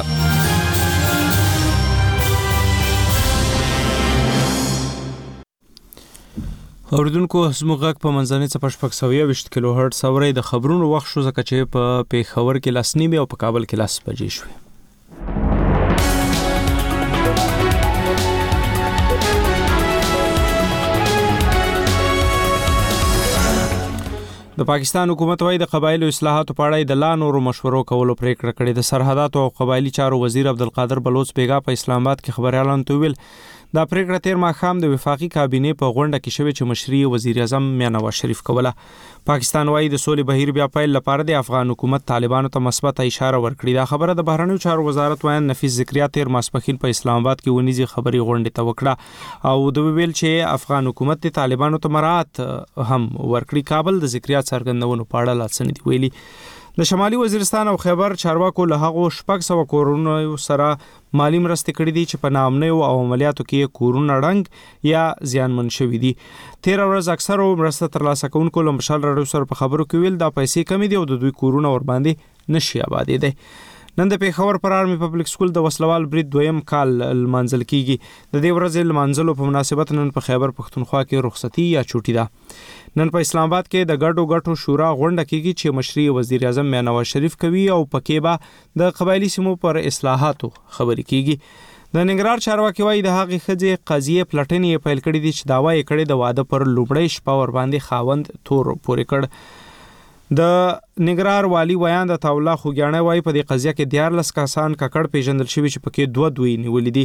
اوریدونکو زموږ غږ په منځنۍ څپه 620 کیلو هرتز اورئ. د خبرونو وخت شو ځکه چې په پیښور کې 9:30 او په کابل کې 10 بجې شوې. د پاکستان حکومت وايي د قبایلو اصلاحاتو په اړه د لا نورو مشورو کولو پریکړه کړې. د سرحداتو او قبایلی چارو وزیر عبدالقادر بلوچ بیګا په اسلام آباد کې خبريالانو ته ویل دا پریکړه تیر ماښام د وفاقي کابینې په غونډه کې شوې چې مشري وزیر اعظم میاں نواز شریف کوله. پاکستان وايي د سولې بهیر بیا پیل لپاره د افغان حکومت طالبانو ته مثبت اشاره ورکړې. دا خبره د بهرنیو چارو وزارت وایي نفیس ذکریا تیر ماسپخین په اسلام آباد کې ونیزي خبري غونډه ته وکړه او د ویل چې افغان حکومت د طالبانو ته مراعات هم ورکړي. کابل د ذکریا څرګندونو په اړه لاڅنې دی ویلي. د شمالي وزیرستان او خیبر چارواکو له هغو 600 کورونو سره مالی مرستې کړې دي چې په ناامنیو او عملیاتو کې کورونه ړنګ یا زیانمن شوي دي. تیر ورځ اکثرو مرسته ترلاسه کوونکو له مشال راډیو سره په خبرو کې ویل دا پیسې کمې دي او د دوی کورونه ور باندې نشي آبادېدی. نن د پیښور پر آرمي پبلک سکول د وسلوال برید دویم کال لمانځل کیږي. د دې ورځې لمانځلو په مناسبت نن په خیبر پښتونخوا کې رخصتي یا چوټي ده. نن په اسلام آباد کې د ګډو شورا غونډه کیږي چې مشري وزیر اعظم میاں نواز شریف کوي او پکې به د قبایلی سیمو پر اصلاحاتو خبرې کیږي. د ننګرهار چارواکي وايي د هغې ښځې قضیې پلټنې پیل کړې دي چې دعوا یې کړې د واده پر لومړۍ شپه ور باندې خاوند تور پورې کړ. د ننګرهار والی ویان د تاولا خوګیاڼه وايي په دې قضیه کې 14 کسان ککړ پیژندل شوي چې پکې دوی نیولې دي.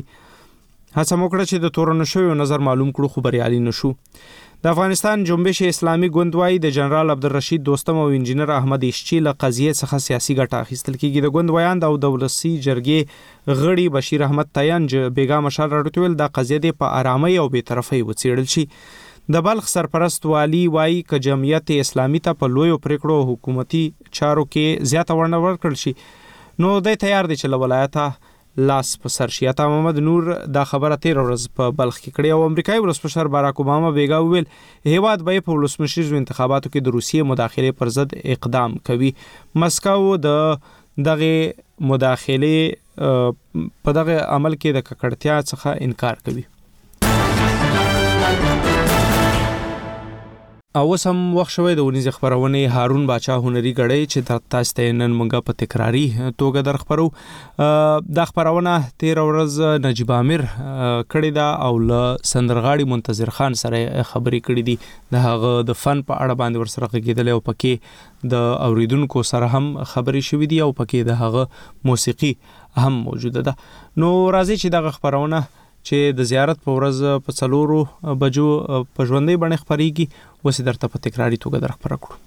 هڅه وکړه چې د تورن شویو نظر معلوم کړو خو بریالي نشو. د افغانستان جنبش اسلامي ګوند وايي د جنرال عبدالرشید دوستم او انجینر احمد اشچی له قضیې څخه سیاسي ګټه اخیستل کیږي. د ګوند ویان د دولسي جرګې غړي بشیر احمد تیانج بیګا مشال راډیو د قضیې د په آرامۍ او بې طرفۍ وڅېړل شي. د بلخ سرپرست والی وايي ک جمعیت اسلامي ته په لویو پریکړو حکومتي چارو کې زیاته ورنه ورکړل شي نو د تیار دي چې ولایته لاس په سر شي. عطا محمد نور دا خبره تیر ورځ په بلخ کې کړې او امریکایي ولسمشر باراک اوباما بیګا ویل هیواد به په ولسمشر انتخاباتو کې د روسیې مداخله پر ضد اقدام کوي. مسکو د دغه مداخله په دغه عمل کې د ککړتیا څخه انکار کوي. او سم وخت شوی د ونیز خبرونه هارون باچا هنري غړی چې تاسو ته نن مونږه په تکراری توګه در خبرو. د خبرونه تیر ورځ نجیب عامر کړی دا او له سندرغاړي منتظر خان سره خبرې کړې دي د هغه د فن په اړه باندې ورسره غږیدل او پکې د اوریدونکو سره هم خبرې شوې دي او پکې د هغه موسیقي هم موجوده ده. نو راځي چې د خبرونه چې د زیارت په ورځ په 4 بجو په ژوندۍ باندې خبرېږي وسې درته په تکراری توګه در خبره کړو.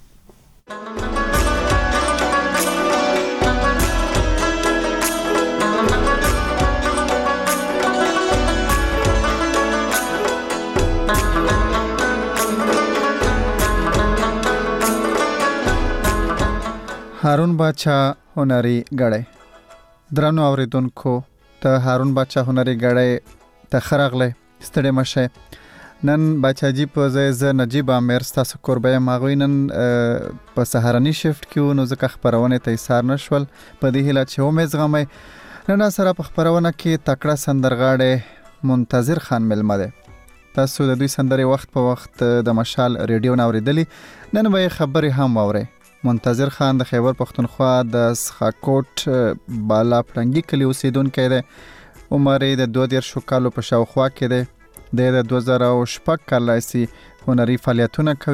هارون باچا هنري غړی درنو اوریدونکو ته هارون باچا هنري غړی ته خرغله ستړي مشه. نن باچا جی په ځای نجیب عامر تاسو قربای ماغوی نن په سهارنی شفت کې نو ځکه خبرونه ته ایثار نشول په دې هله چې اومې زغمه نن سره په خبرونه کې تکړه سندرغاړي منتظر خان ملمه ده. تاسو د دوی سندري وخت په وخت د مشال ریډیو نوریدلی نن به خبري هم وره. منتظر خان د خیبر پښتونخوا د سخاکوټ بالا پړنګي کلی اوسیدونکی دی. عمر یې د 22 کالو په شاوخوا کې دی. د 2006 کال راهیسې هنري فعالیتونه کوي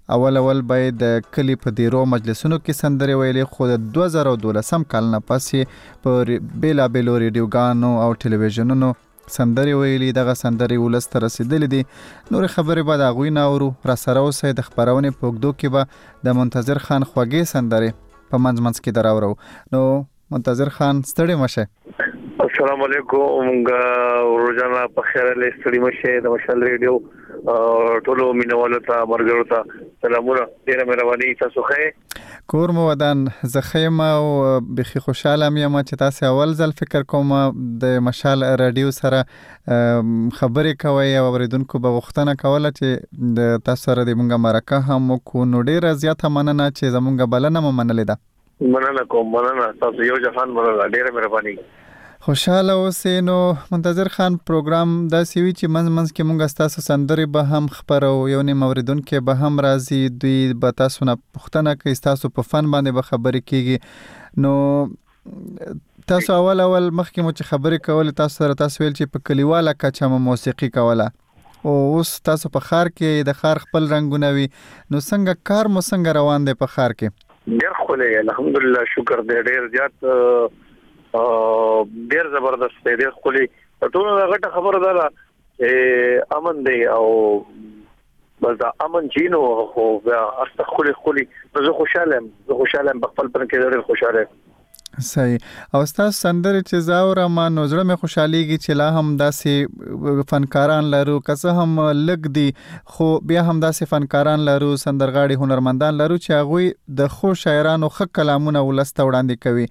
اول باید د کلی په دیرو مجلسونو کې سندرې ویلې، خو د 2012 کال نه پسې په بیلا بیلو ریډیوګانو او ټلویزیونونو سندرې ویلې. دغه سندرې ولس ته رسیدلې دي. نور خبرې به د هغوی نه اورو. را سره اوسئ. د خپرونې په اوږدو کې به د منتظر خان خوږې سندرې په منځ کې دراورو. نو منتظر خان ستړي مشه. السلام علیکم. روزانه په خیر له ستړي مشه. د مشال ریډیو ټولو مینوالو ته مرګرو ته سلامونه. ډیره مهرباني. تاسو ښه کور مو ودان. زه خیم او بخي خوشاله یم چې تاسو اول ځل فکر کوم د مشال رادیو سره خبرې کوي او اوریدونکو به غوښتنه کوله چې د تاسو سره د مونږه مرکه هم کو. نو ډیره زیاته مننه چې زمونږه بلنه مو منلې ده. مننه کوم. مننه تاسو یو جهان مننه. ډیره مهرباني. خوشاله اوسئ. نو منتظر خان پروګرام داسې وي چې منځ کې مونږ ستاسو سندرې به هم خپرو. یو نیم اوریدونکو به هم راځي. دوی به تاسو نه پوښتنه کوي. تاسو په فن باندې به خبرې کیږي. نو تاسو اول مخکې مو چې خبرې کولې تاسو سره تاسو ویل چې په کلیواله کچه مو موسیقي کوله او اوس تاسو په خار کې د خار خپل رنگونه وي. نو څنګه کار مو څنګه روان دی په خار کې؟ ډیر خولې الحمدلله. شکر دې. ډیر زیات ډیر زبردست دی. ډیر خولې ټول غټه خبره ده چې امن دی او بس دا امن چینو خو استه خولې زه خوشاله یم. په خپل پر کې ډیر خوشاله یم. صحیح. او تاسو سندرې چې زاوره ما نو زړه مې خوشاليږي چې لا هم داسې فنکاران لرو. که هم لګ دي خو بیا هم داسې فنکاران لرو، سندرغاړي هنرمندان لرو چې هغه د خو شاعرانو خ کلامونه ولسته وړاندې کوي.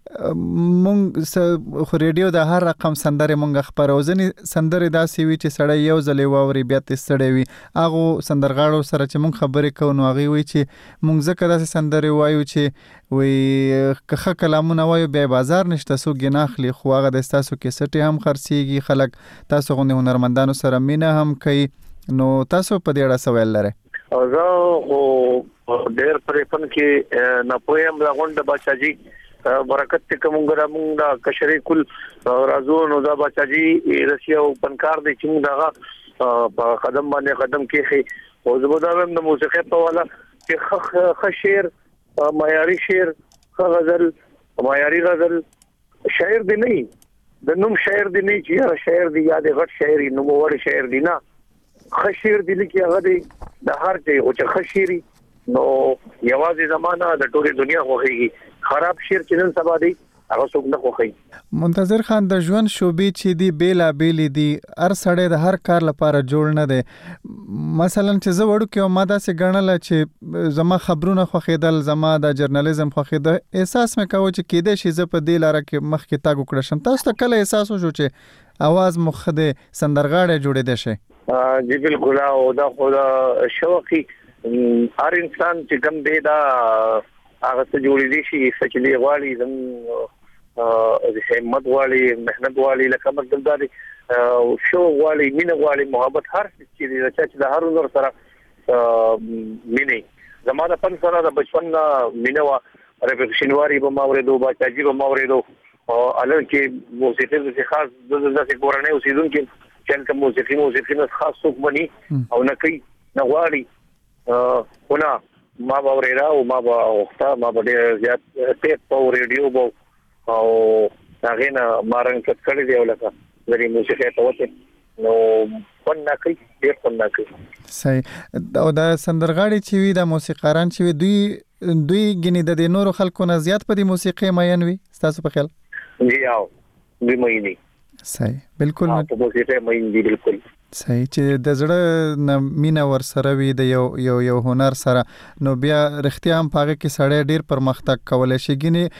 مونږ خو ریډیو د هر رقم سندرې مونږ خبرو. ځنې سندرې داسې وي چې سړی یو ځل واوري بیا ته ستړی وي. هغه سندرغاړو سره چې مونږ خبرې کوو نو هغه وي چې مونږ ځکه داسې سندرې وایو چې وي که کلامونه وایو بیا بازار نشته سو ګناخلی. خو هغه د تاسو کې سټي هم خرڅيږي. خلک تاسو غو هنرمندانو سره مینه هم کوي. نو تاسو په دې اړه سوال لرئ؟ زه خو ډېر پرېپن کې نه پوهیم. دا غونډه بچاجي برکت ته کومګره مونږ دا کشري کل رازو نو دا بچاجي رسیا او پنکار دي چې مونږ دا په قدم باندې قدم کې او زبرداوم د موسیقي په والا چې خ شعر معیاري شعر غزل معیاري غزل شاعر دی نه د نوم شاعر دی نه چې شاعر دی یا د غټ شاعري نو وړ شاعر دی نه. خ شعر دی لکه هغه دی د هر ځای او چې خ شعري نو یوازې زمانہ د ټولې دنیا خوږي. خراب شعر چې نن سبا دی هغه څوک نه خوښي. منتظر خان د ژوند شوبې چې دی بیلا بیل دي. هر سړی د هر کار لپاره جوړ نه دی. مثلا چې زه وړو کې ما داسې ګڼل چې زما خبرونه خوښیدل، زما د جرنالیزم خوښیدل. احساس مې کاوه چې کېدې شي زه په دې لاره کې مخ کې تاګ وکړم. شم تاسو ته کله احساس وشو چې आवाज مخ د سندرغاړي جوړې دي شي؟ جی بالکل. او دا خدا شوقي هر انسان چې کوم دی دا هغه ته جوړې دي شي چې دی غواړي زم د همت غواړي مهنت غواړي لکه مطلب دا دی شو غواړي مینه غواړي محبت هر څه چې د هر نور سره مینه زمانه پن سره د بچپن مینه وا رپټیشنواري به ماوریدو باچاجي به ماوریدو او الر کې موسیقي د خاص د کورنۍ اوسیدونکو چې کوم موسیقي نه خاص څوک بني او نه کوي نه غواړي ونه ما باورېدا او ما وخته ما ډېر زیات ټیپ په ریډیو بو او هغه نه مارنګ کټ کړی دی ولکه زری موسیقي ته وته نو پنه کوي ډېر پنه کوي. صحیح. او د سندرغاړي چې وي د موسیقاران چې وي دوی ګنې د نورو خلکو نه زیات په دې موسیقي مین وي تاسو په خیال؟ جی او دوی مینه. صحیح. بالکل. په موسیقي مین دي بالکل. صحیح. چې د زړه مینا ور سره وي د یو هنر سره نو بیا رښتیا هم پاګه کې سړی ډیر پرمختګ کولای شي.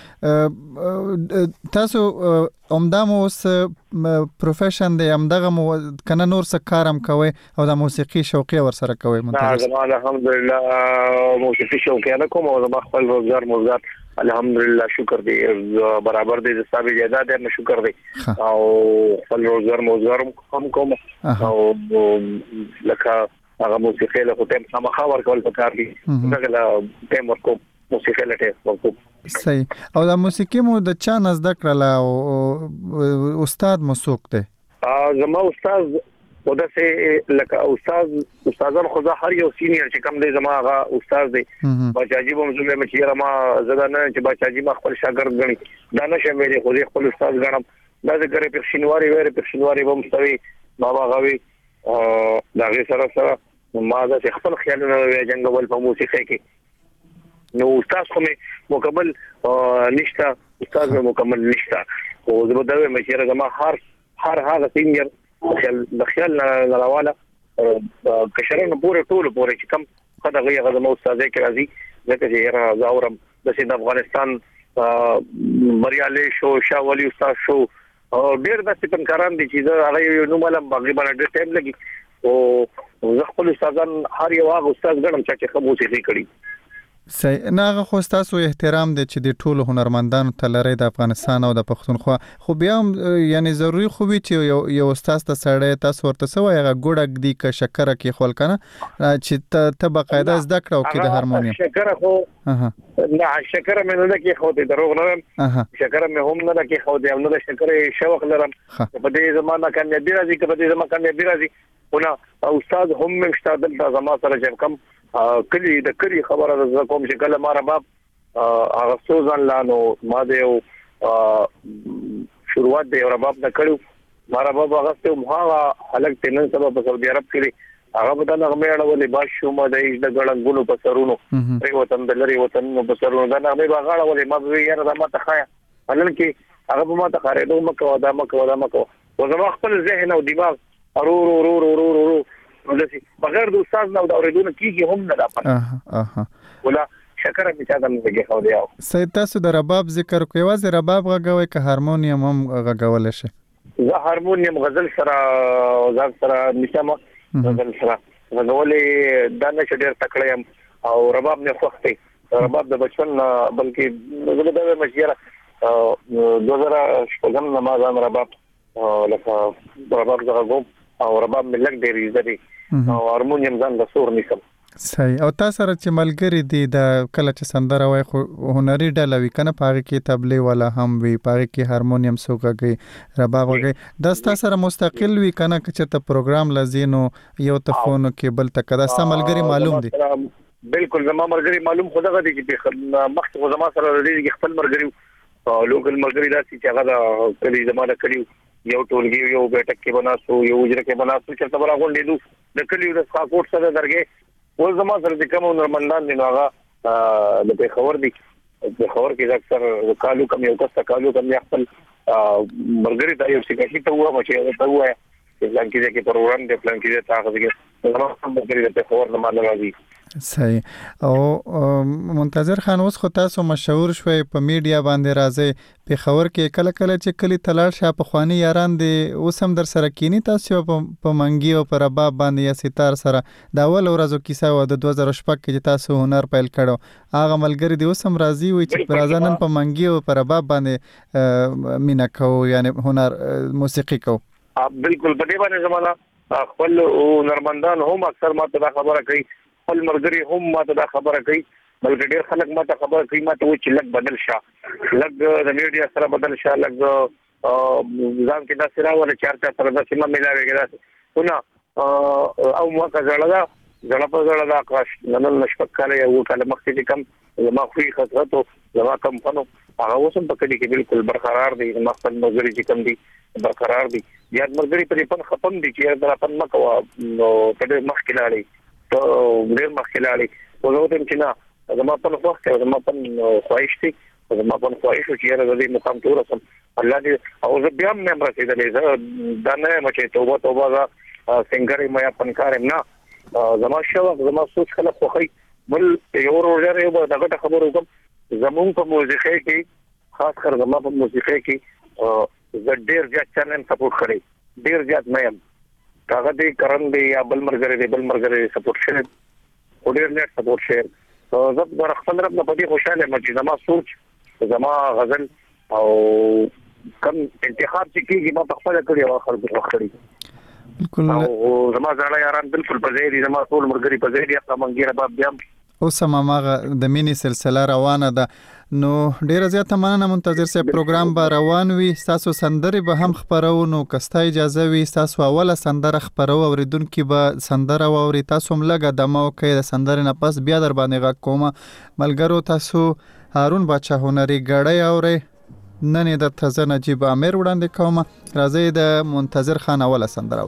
ګینه تاسو عمدامو اوس پروفیشن دی همدغه کنه نور څه کارم کوي او د موسیقي شوقي ور سره کوي؟ منتظر الحمدلله موسیقي شوقي نه کوم او د خپل روزګار الحمدلله شکر دی برابر دی د صاحب جیداد نه شکر دی او خپل روزګار هم کوم او لکه هغه موسیقي له ټیم سم خبر کول پکار دي دغه ټیم ورکو موسیقي له ټیم ورکو. صحیح. او د موسیقي مو د چا نزد کړل او استاد مو څوک دی؟ زما استاد او د سه لکه استادان خدا هر یو سینیئر چې کوم دی زما هغه استاد دی بچاجي به مزه مې چې ما زدان چې بچاجي ما خپل شاګرد غني دا نشه مې خو خپل استاد غنم دا ذکر په شینواری به مستوي بابا غوي دا غي سره ما دا خپل خیالونه جنګول په موسیقي کې نو استاد خو مې مکمل نشته استاد مې مکمل نشته او زه به دا مې چې زما هر هغه سینیئر د خیال لراواله کشرانو ټول پورې چې کوم خدای غي غزمو استاد کې راځي ځکه چې را زاورم د افغانستان بریالي شو شاه ولی استاد شو ډېر داسې فنکاران دي چې هغه نو ملم باغی باندې ډېر ټایم لګي او زه خپل استادان هر یو هغه استاد ګڼم چې خو موسیقي کړي صحیح نه خو تاسو احترام دي چې د ټولو هنرمندانو ته لري د افغانستان او د پښتونخوا خو بیا یعنی ضروری خو وي چې یو استاد ته سړی تاسو ورته سوې هغه ګوډک دی ک شکره کې خپل کنه چې ته بقاعده زده کړو کې د هارمونیم شکره خو نه شکره مې نه کې خو دې دروغ نه شکره مې هم نه کې خو دې نه شکره شوق لرم په دې زمانہ کې نه دی راځي په دې زمانہ کې نه دی راځي ونه استاد هم مشتاق د زما سره چې کم کلی د کلی خبره د کوم چې کله ماره باب هغه سوزن لانو ما دې شروعات دی رباب نه کړو ماره باب هغه ته هغه حلق تنن سبب په سعودي عرب کې هغه په دغه مېړه ولې باش شو ما د ایج د ګړنګونو په سرونو ری وطن د لري وطن په سرونو دا نه به غاړه ولې ما به یاره ما ته خایا ولن کې هغه ما ته خارې دوه مکو و زما خپل ذهن او دماغ ورو بغیر د استاد نو دا اوریدونه کیږي هم نه دا پته ولا شکر می چا دم دغه خو دی او سید تاسو د رباب ذکر کوي واز رباب غوي که هارمونیم هم غول شي زه هارمونیم غزل سره ځان سره نشم غزل سره غولې دا نه ډېر تکړه او رباب نه خوښتي رباب د بچپن بلکې زه د مشیره 2000 نمازان رباب لکه رباب زغوم او رباب ملک ډېر زدي او هارمونیم ځان د سور نشم صحیح او تاسو سره چې ملګری دي د کله چې سندره وای خو هنري ډله وی کنه پاره کې تبلې والا هم وی پاره کې هارمونیم سوګي رباب وګي د تاسو سره مستقل وی کنه چې ته پروګرام لزینو یو تفونو کې بل تکدا سم ملګری معلوم دي بالکل زما ملګری معلوم خو دغه دي چې مخ زما سره دې خپل ملګری لوکل ملګری داسي چې هغه کلی زمانه کړیو یو ټولګي یو بیٹک کې بناسو یو وجره کې بناسو چې تبره غونډې دو د کلیو د ساکوټ سره درګه ول زما سره د کوم نورمندان دی هغه د پیښور دی پیښور کې اکثر کالو کم یو کس کالو کم خپل مرګري دا یو څه ته وه چې ته وه پلان کې پروګرام دی پلان کې تاسو کې زما مرګري د پیښور نه مال راځي صحیح او منتظر خان اوس خو تاسو مشهور شوي په میډیا باندې راځي پیښور کې کله کله چې کلی تلاړ شه په خواني یاران دي اوس هم در سره کینی تاسو په منګي او پر رباب باندې یا ستار سره دا ول ورځو کیسه و د 2016 کې تاسو هنر پیل کړو هغه ملګری دی اوس هم راځي وي چې پرازانن په منګي او پر رباب باندې مینا کو یعنی هنر موسیقي کو بالکل په دې باندې زمانہ خپل نرمندان هم اکثر ماته دا خبره کوي خپل مرګري هم ماته دا خبره کوي بلکې ډېر خلک ماته خبره کوي ماته و چې لګ بدل شه لګ د میډیا سره بدل شه لګ ځان کې دا سره ولا چارته سره د سیمه ملاويږي دا نو او ما کزړه په آکاش نن نشپکاله یو کله مخکې کم ما خو خطرته زما کم فنو هغه وسم په کلی کې بالکل برقرار دي ما خپل مرګري چې کم دي برقرار دي یا مرګري په پن خپم دي چې دا پن مکو نو په مخکې لاړې ډېر مخکې وزوتم چې نه زما په وخت کې زما په خواهش دي زما په خواهش چې را دې مقام ته ورسم الله دې او زه بیا مې رسیدلې زه دا نه مچې توبه دا څنګه مې پنکار نه زما شوق زما سوچ خلک خوخي بل یو ورځ یو دغه خبرو کوم زمون په موسیقي کې خاص کر زما په موسیقي کې زه ډېر زیات چانل سپورټ کړی ډېر زیات مې کاغه دې کرن دې یا بل مرګري سپورټ شي ډېر نه سپورټ شي زه د خپل رب نه پدې خوشاله مې چې زما سوچ زما غزل او کم انتخاب چې کیږي ما په خپل کړی او خلک وکړي بالکل او زما ځړا یاران بالکل په ځای دي زما ټول مرګري په ځای دي هغه منګي رباب بیا اوس هم هغه د مینی سلسله روانه ده. نو ډیره زیاته مننه منتظر صاحب، پروګرام به روان وي، تاسو سندرې به هم خبرو. نو کستا اجازه وي تاسو اوله سندره خبرو، اوریدونکو به سندره واوري، تاسو هم لګه دمو کوي د سندرې نه پس بیا در باندې غږ کوم. ملګرو تاسو هارون بچا هنري غړی اوري، نن د تازه نجیب امیر وړاندې کوم. راځي د منتظر خان اوله سندره.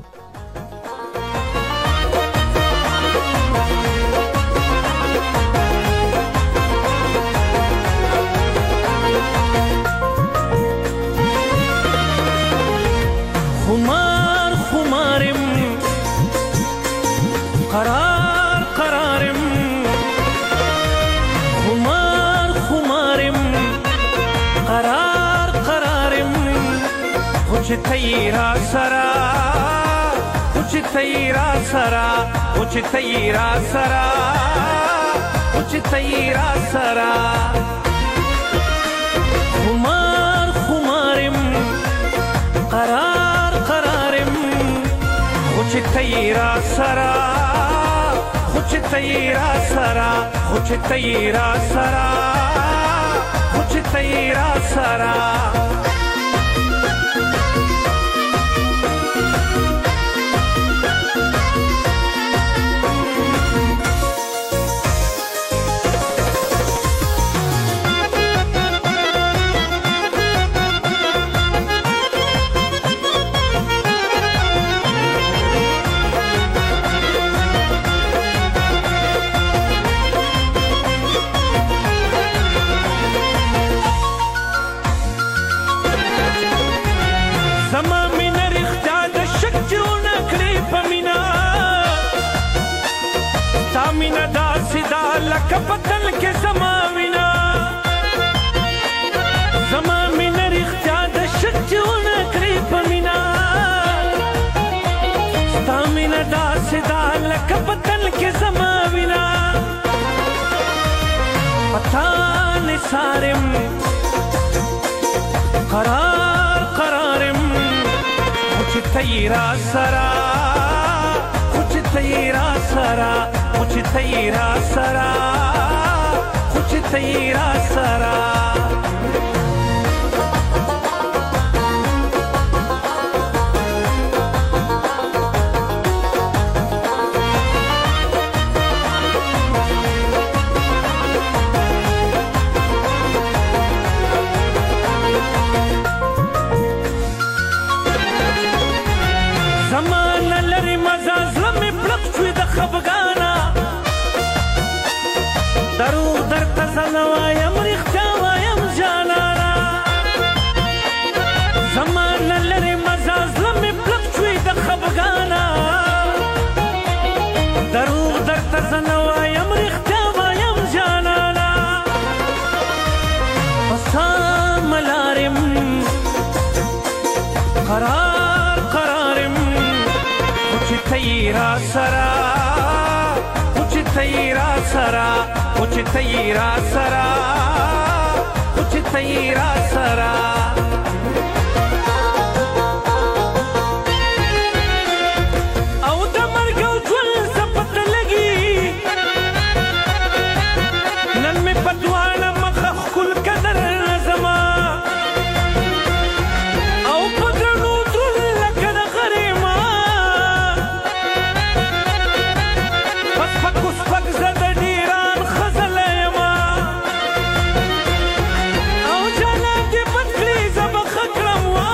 تیرا سرا کچھ تیرا سرا کچھ تیرا سرا کچھ تیرا سرا خمار خمارم قرار قرارم کچھ تیرا سرا کچھ تیرا سرا کچھ تیرا سرا کچھ تیرا سرا کپتل کے زماوینا زمامین رختیا د شجون کریپ مینا ستامین دا صدا لکپتل کے زماوینا پتان سارم قرار قرارم کچھ تیرا سرا کچھ تیرا سرا کچھ تیرا سرا کچھ تیرا سرا زمان لری مزاز لمی پلق شوی د خفگانا درو در تزنوایم ریختاوایم جانانا زمان لری مزاز لمی پلق شوی د خفگانا درو در تزنوایم ریختاوایم جانانا پسام لارم قرار قرارم کچھ تیرا سرا کچھ تیرا سرا کچھ تیرا سرا کچھ تیرا سرا او د مرګ او ژوند سپت لګي نن مې پدوانه مخ خل قدر زما او پدرنو تل لکه غریما پس پکوس پک زد ډیران خزل یما او جانا دې بدلی زب خکرم وا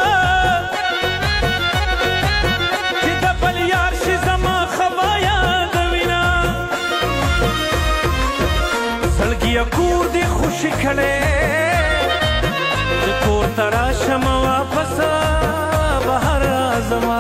چې د بل یار شي زما خوایا دوینا سلګي کور دې خوشی کړي چې کور ترا شم واپس بهر زما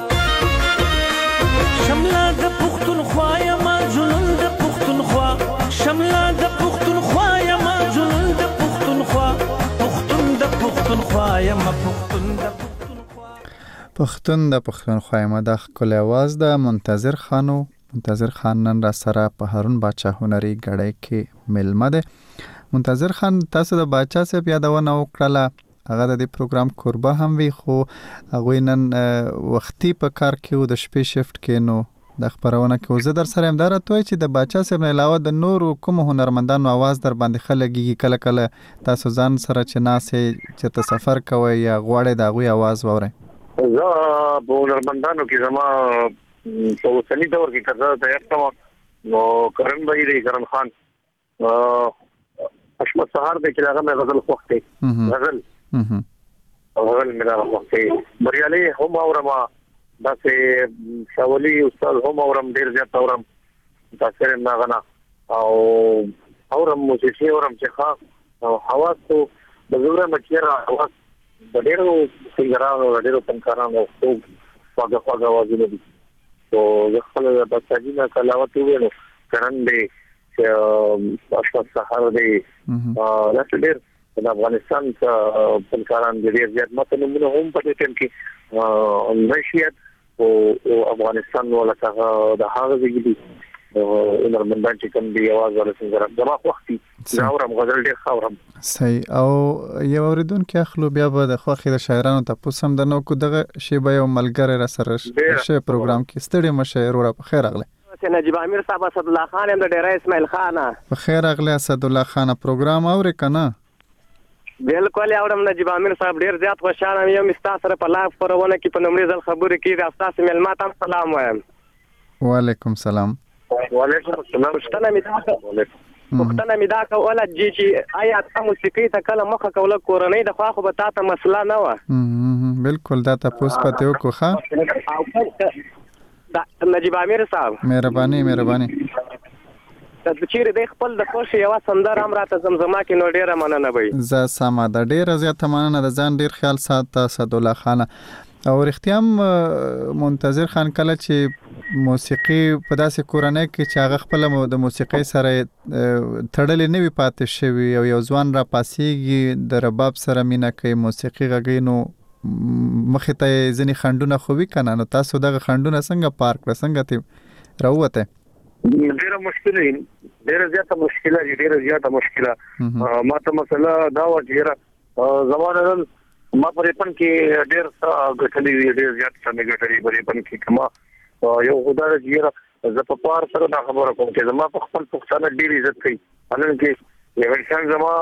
شملا د پښتونخوا یما جنون د پښتونخوا شملا د پښتونخوا یما جنون د پښتونخوا پښتون د پښتونخوا یما پښتون د پښتون د پښتونخوا یما د خپل आवाज د منتظر خانو. منتظر خان نن را سره په هارون بچا هنري غړی کې ملمه ده. منتظر خان تاسو د بچا صاحب یادونه وکړه، هغه د پروګرام قربا هم وی، خو هغه نن وختي په کار کې و د شپې شفت کې، نو د خبرونه کې زه در سره امدار توي چې د باچا صاحب نه علاوه د نورو کوم هنرمندانو आवाज در باندې خلګي کله کله تاسو ځان سره چې ناسې چې ته سفر کوي یا غواړې د غوي आवाज ووري زه په هنرمندانو کې زما په وسنی دور کې کړه تیار کوم نو کرن بھائی دی کرن خان اشمت سهار د چې هغه غزل خوښته غزل غزل میرا خوښته بریالي هم اورما داسې شاولي استاد هم اورم ډیر زیات اورم تاسو نه غنا او اورم موسیقي اورم چې ښه او حواس ته د زوره مچیرا حواس د ډیرو څنګهرانو د ډیرو فنکارانو خو خواږه وازونه دي او زه خپل د بچاګینا کلاوت وینم کرن دی چې اشرف سحر دی راځي ډیر د افغانستان فنکاران ډیر زیات مته نمونه هم پدې ټیم کې نشيت او افغانستان ولکه د هغه ځګي هنرمندان چې کوم دی आवाज ولا څنګه دغه وختي زاورم غزل ډیر خاورم صحیح او یو اوریدون کې اخلو بیا به د خوخي د شاعرانو ته پوسم د نو کو دغه شی به یو ملګری را سره شی پروګرام کې ستړي مشاعر را په خیر اغله نجیب امیر صاحب اسد الله خان هم د ډیره اسماعیل خان په خیر اغله اسد الله خان پروګرام اوري کنه بالکل اورم نجیب امیر صاحب ډیر زیات خوشاله یم مستا سره په لایف پرونه کې په نمبر ځل خبرې کې د استاد ملمات هم سلام وایم وعلیکم سلام وعلیکم السلام مختنه می دا کوله چې آیا تاسو موسیقي ته کله مخه کوله کورنۍ د خوا خو به تاسو مسله نه و بالکل دا تاسو پته وکړه دا نجیب امیر صاحب مهرباني د چیرې د خپل د خوش یو سندر هم راته زمزمه کې نو ډیره مننه وي زه سم د ډیره زیاته مننه د ځان ډیر خیال ساته اسد الله خان او اختیام منتظر خان کله چې موسیقي په داسې کورنۍ کې چې هغه خپل د موسیقي سره تړلې نه وي پاتې شوی او یو ځوان را پاسيږي د رباب سره مینا کوي موسیقي غږی نو مخه ته ځنی خندونه خوبي کنه نو تاسو دغه خندونه څنګه پارک څنګه تی راوته ډیره مشکله ډیره زیاته مشکله ما ته مسله دا و چې زمانه ما پرې پن کې ډیر غټلې ډیر زیات څنګه غټلې پرې پن کې کما یو خدای دې زه په پار سره دا خبره کوم چې زما په خپل پښتانه ډیر عزت کوي انن کې یو انسان زما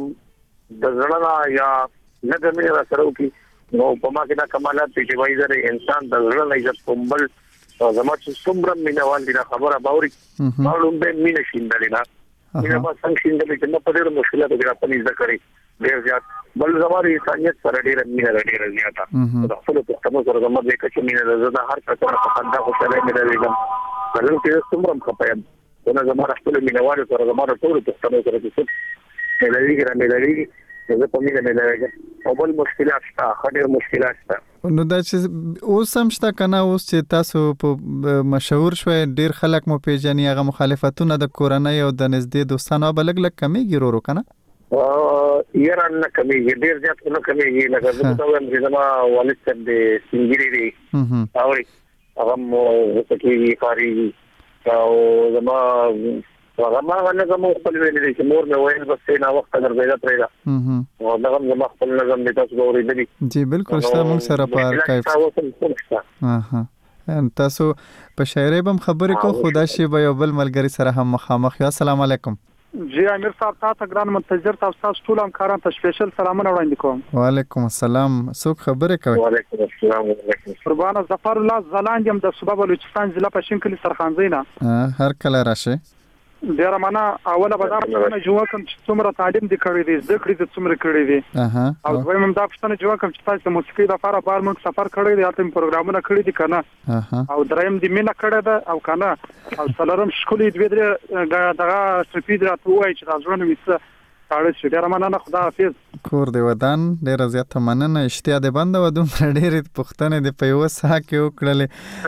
د ځړنا یا نه د مې سره کوي نو په ما کې دا کمالات چې وایي دا انسان د ځړنا عزت کومبل زما چې څومره مینوال دي خبره باوري معلوم به مینه شیندلینا مینه ما څنګه شیندلې چې په ډېر مشکلاتو کې راپنځ ذکرې ډېر زیات بل زماري انسانيت سره ډېر مینه ډېر زیاته د خپل پښتنو سره زما د کچې مینه د هر څه سره په خندا خوشاله مینه لرم بل کې څومره خپایم دا زما خپل مینوال سره زما ټول پښتنو سره چې ملي زه په مینه لرم او بل مشکلات شته خډیر مشکلات شته نو دا چې اوس هم شته کنه اوس چې تاسو په مشهور شوي ډیر خلک مو پیژني هغه مخالفتونه د کورنۍ او د نږدې دوستانو بلګ لک کمیږي ورو کنه یاره نه کمیږي ډیر زیات نه کمیږي لکه زه ته وایم چې زما والد صاحب د سنگيري دی اوري هغه مو وسکي کاری او زما هغه کوم خپل ویلې چې مور مې وایي بس نه وخت درځي پرېدا او دا هم خپل نظم دې تاسو اورېدلی جی بالکل شته موږ سره په ارکایو تاسو په شاعري بم خبرې کو خدا شي به یو بل ملګری سره هم مخامخ یو السلام علیکم جی امیر صاحب تاسو ګران منتظر تاسو ټول همکاران ته سپیشل سلامونه وړاندې کوم وعلیکم السلام څوک خبرې کوي وعلیکم السلام قربان ظفر الله زلاند يم د صوبه بلوچستان ضلع پښین کلی سرخانزینا هر کله راشه ډیر معنا اوله به دا پښتنه جوړ کوم چې څومره تعلیم دي کړی دي ذکر دي څومره کړی دي او دویم دا پښتنه جوړ کوم چې تاسو موسیقي لپاره بار موږ سفر کړی دي اته پروګرامونه کړی دي کنه او دریم دې مینا کړی ده او کنه او څلورم شکولې دوی دغه سپیډ راته وای چې تاسو نو میسه تاړه شو ډیر مننه خدا حافظ کور دی ودان ډیر زیات مننه اشتیا دې بند و دوم ډیر پښتنه دې په یو ساه کې وکړلې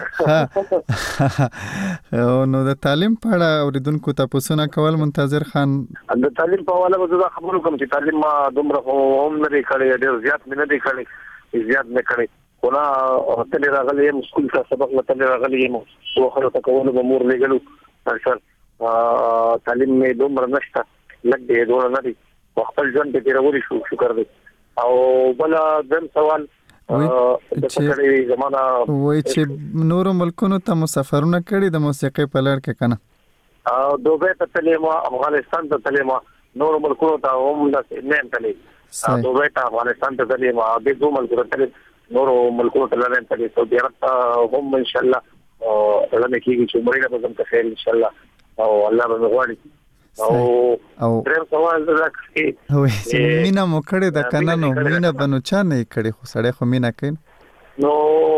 نو د تعلیم په اړه اوریدونکو تاسو نه کول منتظر خان د تعلیم په اړه زه خبرو کوم چې تعلیم ما دومره هم نه کړی ډیر زیات نه دی کړی زیات نه کړی کونا هتل راغلی یم سکول څخه سبق لته راغلی یم او خلک تکول به مور لګلو تر تعلیم مې دومره نشته لګ دې دوه نه دي خپل ځان دې راوړي شو شکر دې او بل دم سوال چې زمانہ وای چې نور ملکونو ته مسافرونه کړي د موسیقي په لړ کې کنه دوبه ته تللی ما افغانستان ته تللی ما نور ملکونو ته هم نه تللی دوبه ته افغانستان ته تللی ما د دوه ملکونو ته نور ملکونو ته نه تللی سعودي عرب ته هم ان شاء الله لمه کېږي چې عمره به زم ته خیر ان شاء الله او الله به غواړي او دریم سوال راکړي وای چې مینا مو کړي د کنه نو مینا بنو چا نه کړي خو سړی خو مینا کین نو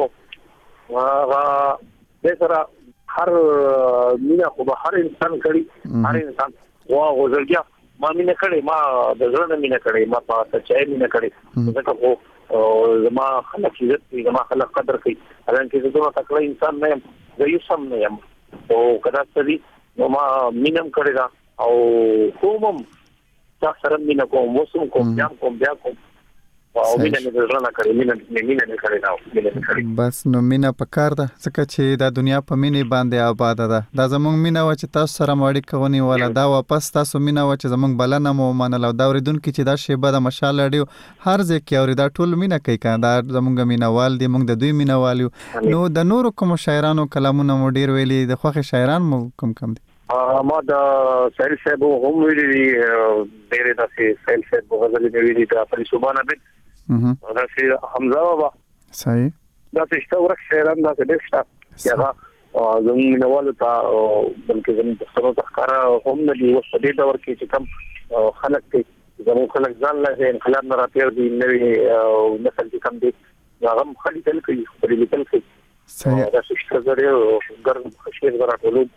هغه سره هر مینا خو به هر انسان کړي هر انسان واو زړګیا ما مینا کړي ما د زړه مینا کړي ما په سچای مینا کړي ځکه خو زما خلک عزت زما خلک قدر کوي هغه چې زه تکړه انسان نه یم زه یو سم نه یم او کدا ستدي نو ما مینم کړی دا او کومم تاسو سره مینا کوم وسوم کوم بیا کوم او مینا نه زړه کړی مینا نه کړی دا مینا نه کړی بس نو مینا پکار ده ځکه چې د دنیا په مینې باندې آباد ده دا زمونږ مینا و چې تاسو سره مړی کوي ولا دا واپس تاسو مینا و چې زمونږ بلنه مو منل او دا ورېدونکو چې دا شیبه د مشال اړیو هر ځکه اوري دا ټول مینا کوي کنه دا زمونږ مینوال دي موږ د دوی مینوالو نو د نورو کوم شاعرانو کلامونه مو ډیر ویلي د خوخه شاعران مو کم دي ما د سایل صاحب هم ویلي ډېر داسې سایل صاحب غزلې ویلي د خپل سبحانه بن دا چې حمزه بابا صحیح دا چې شته ورک شاعران دا چې دښتا چې زموږ نوال ته بلکې زموږ پښتنو ته ښکارا هم نه دی وسه دې دا ورکې چې کم خلک کې زموږ خلک ځان له انقلاب نه راپیر دي نوې نسل چې کم دي هغه خالي تل کوي خپل لیکل کوي صحیح دا چې شته زړه ګرم خشیر غراټولو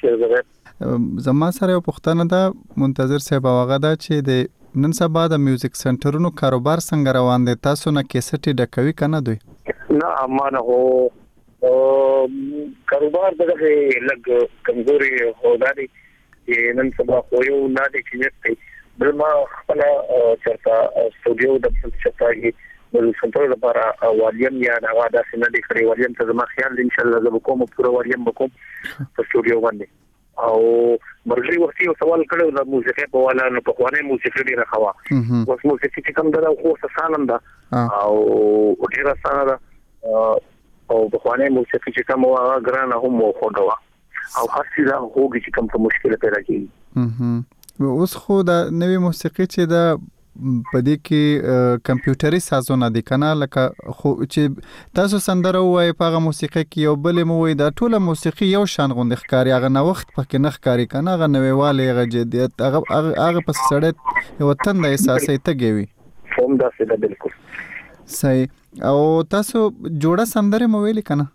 زما سره یو پښتنه ده منتظر صاحب هغه ده چې د نن سبا د میوزیک سنټرونو کاروبار څنګه روان دي تاسو نه کیسټي ډکوي کنه دوی نه امانه هو کاروبار دغه لګ کمزوري هوداري نن سبا خو یو نه دي چې نشته بل ما خپل چرته سټوډیو د چتاګي د سنټر لپاره والیم یا دا واده سینه دي کړی والیم ته زما خیال ان شاء الله زه کوم پوره والیم وکم په سټوډیو باندې او مرغلي وختي یو سوال کړو د موسیقي په والا نو په خوانه موسیقي ډیره خوا اوس موسیقي چې کوم دا خو سالم ده او ډیره ساده ده او په خوانه موسیقي چې کوم هغه ګرانه هم خو دا او خاصه دا هوږي چې کوم مشکل پیدا کیږي اوس خو دا نوې موسیقي چې دا په دې کې کمپیوټري سازونه دي کنه لکه خو چې تاسو سندره وای په موسیقي کې یو بل مو وای دا ټوله موسیقي یو شان غوند ښکاری هغه نو وخت پکې نه ښکاری کنه هغه نوېواله هغه جديت هغه په سړی یو تند احساس ته گیوي هم دا څه ده بالکل صحیح او تاسو جوړه سندره مو ویل کنه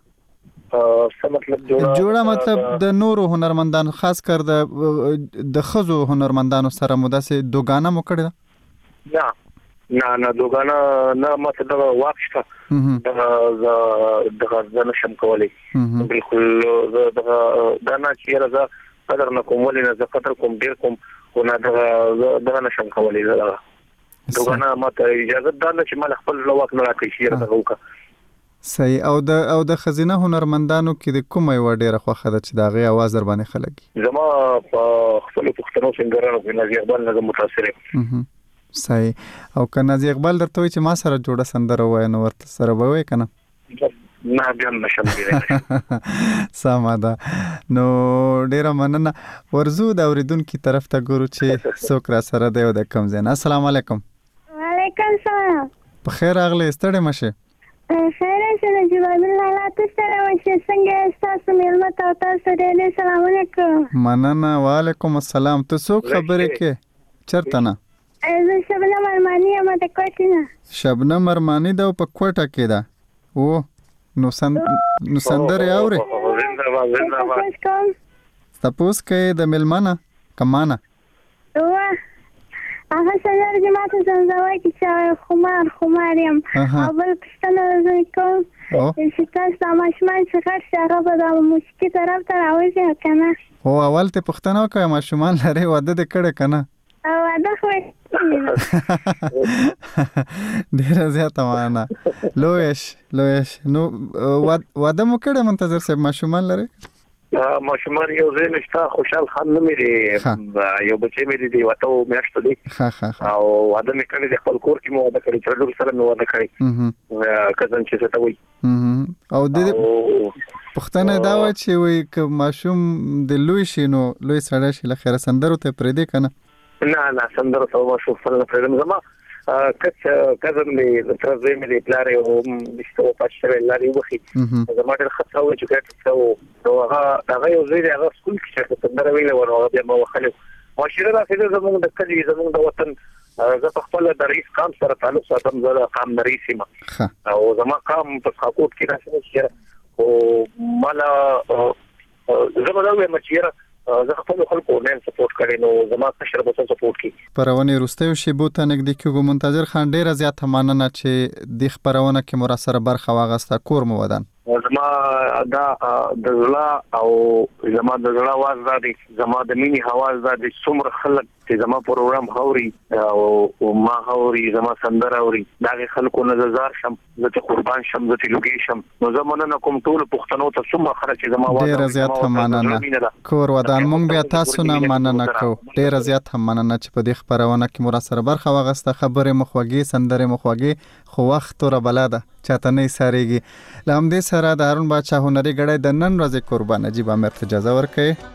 جوړه مطلب د نورو هنرمندانو خاص کر د خزو هنرمندانو سره مو داسې دوګانه مو کړی نه دوګانا نه ماته دا واښه د غزنه شم کولی بالکل دا نه چې راځه قدر نه کوم ولې نه قدر کوم ډیر کوم کو نه دا نه شم کولی دوګانا ماته اجازه ده چې مال خپل لوک نه راکړي شي راځه وکړه صحیح او د خزینه هنرمندانو کې د کومه و ډیره خوخه ده چې دا غي आवाज در باندې خلک زما په خپل پښتنو څنګه په نازي اقبال نه متاثر یم صحیح او کنه نازي اقبال درته وي چې ما سره جوړه سندره وای نو ورته سره به وای کنه نه بیا نشم کېږي سماده نو ډیره مننه ورزو د اوریدونکو طرف ته ګورو چې څوک را سره دی د کم زین السلام علیکم وعلیکم السلام په خیر اغله ستړي مشه خیر سره جواب الله تاسو سره مشه څنګه تاسو مېلمه تاسو ډېر سلام علیکم مننه وعلیکم السلام ته څوک خبرې کې چرته نه زه شبنم ارمانی یم د کوټینه شبنم ارمانی دا په کوټه کې ده او نو سندره اوري تاسو کې د ملمنه کمانه هغه سندره چې ماته څنګه چې خمار یم او بل پښتنه زه کوم چې تاسو ماشومان څخه هغه به د موسیقي طرف ته راوځي کنه هو اول ته پښتنه کوي ماشومان لري واده د کړه کنه او واده خو ډیره زیاته معنا لویش نو واده مو کړه منتظر صاحب ماشومان لري ماشومان یو ځای نشته خوشحال خان نوم یې یو بچی مې دی وته میاشت دی او واده مې کړی د خپل کور کې مو واده کړی چې ډېر سره مې واده کړی کزن چې څه وایي او د پښتنه دا و چې وای ک ماشوم د لوی شینو لوی سړی شي لخر سندرو ته پرې دی کنه نه سندرو ته ماشوم سره پرې زما کزن مې تر دې مې پلار یو مشتو پښتو لري وخی زما ډېر خطر و چې ګټ نو هغه یو ځای هغه سکول کې چې سندره ویله ورو بیا ما وخلو معاشره راځي زموږ د کلی زموږ د وطن زه په خپل د رئیس قام سره تعلق ساتم زه قام رئیس یم او زما قام په حکومت کې راځي چې او مالا زه به دا وایم چې زه خپل خلکو نه سپورټ کړي نو زما کشر به سپورټ کوي پرونه روستیو شی بو ته نګد کېږي منتظر خان ډیر زیات مننه چې د خبرونه کې مراسره برخه واغسته کور مو ودان زما دا د زړه او زما د زړه आवाज دی زما د مینی आवाज دی څومره خلک چې زما پروګرام هوري او ما هوري زما سندره هوري دا خلکو نظر شم زه قربان شم زه لوګي شم نو زمونږ کوم ټول پښتنو ته څومره خلک چې زما आवाज ډیر زیات مننه کور ودان مونږ بیا تاسو نه مننه کو ډیر زیات مننه چې په دې خبرونه کې مراسره برخه واغسته خبره مخوږي سندره مخوږي خو وخت تور بلاده چاته نه ساريږي لامدې سره د هارون بادشاه هنري غړې د نن ورځې قربان عجیب امر ته اجازه ورکړي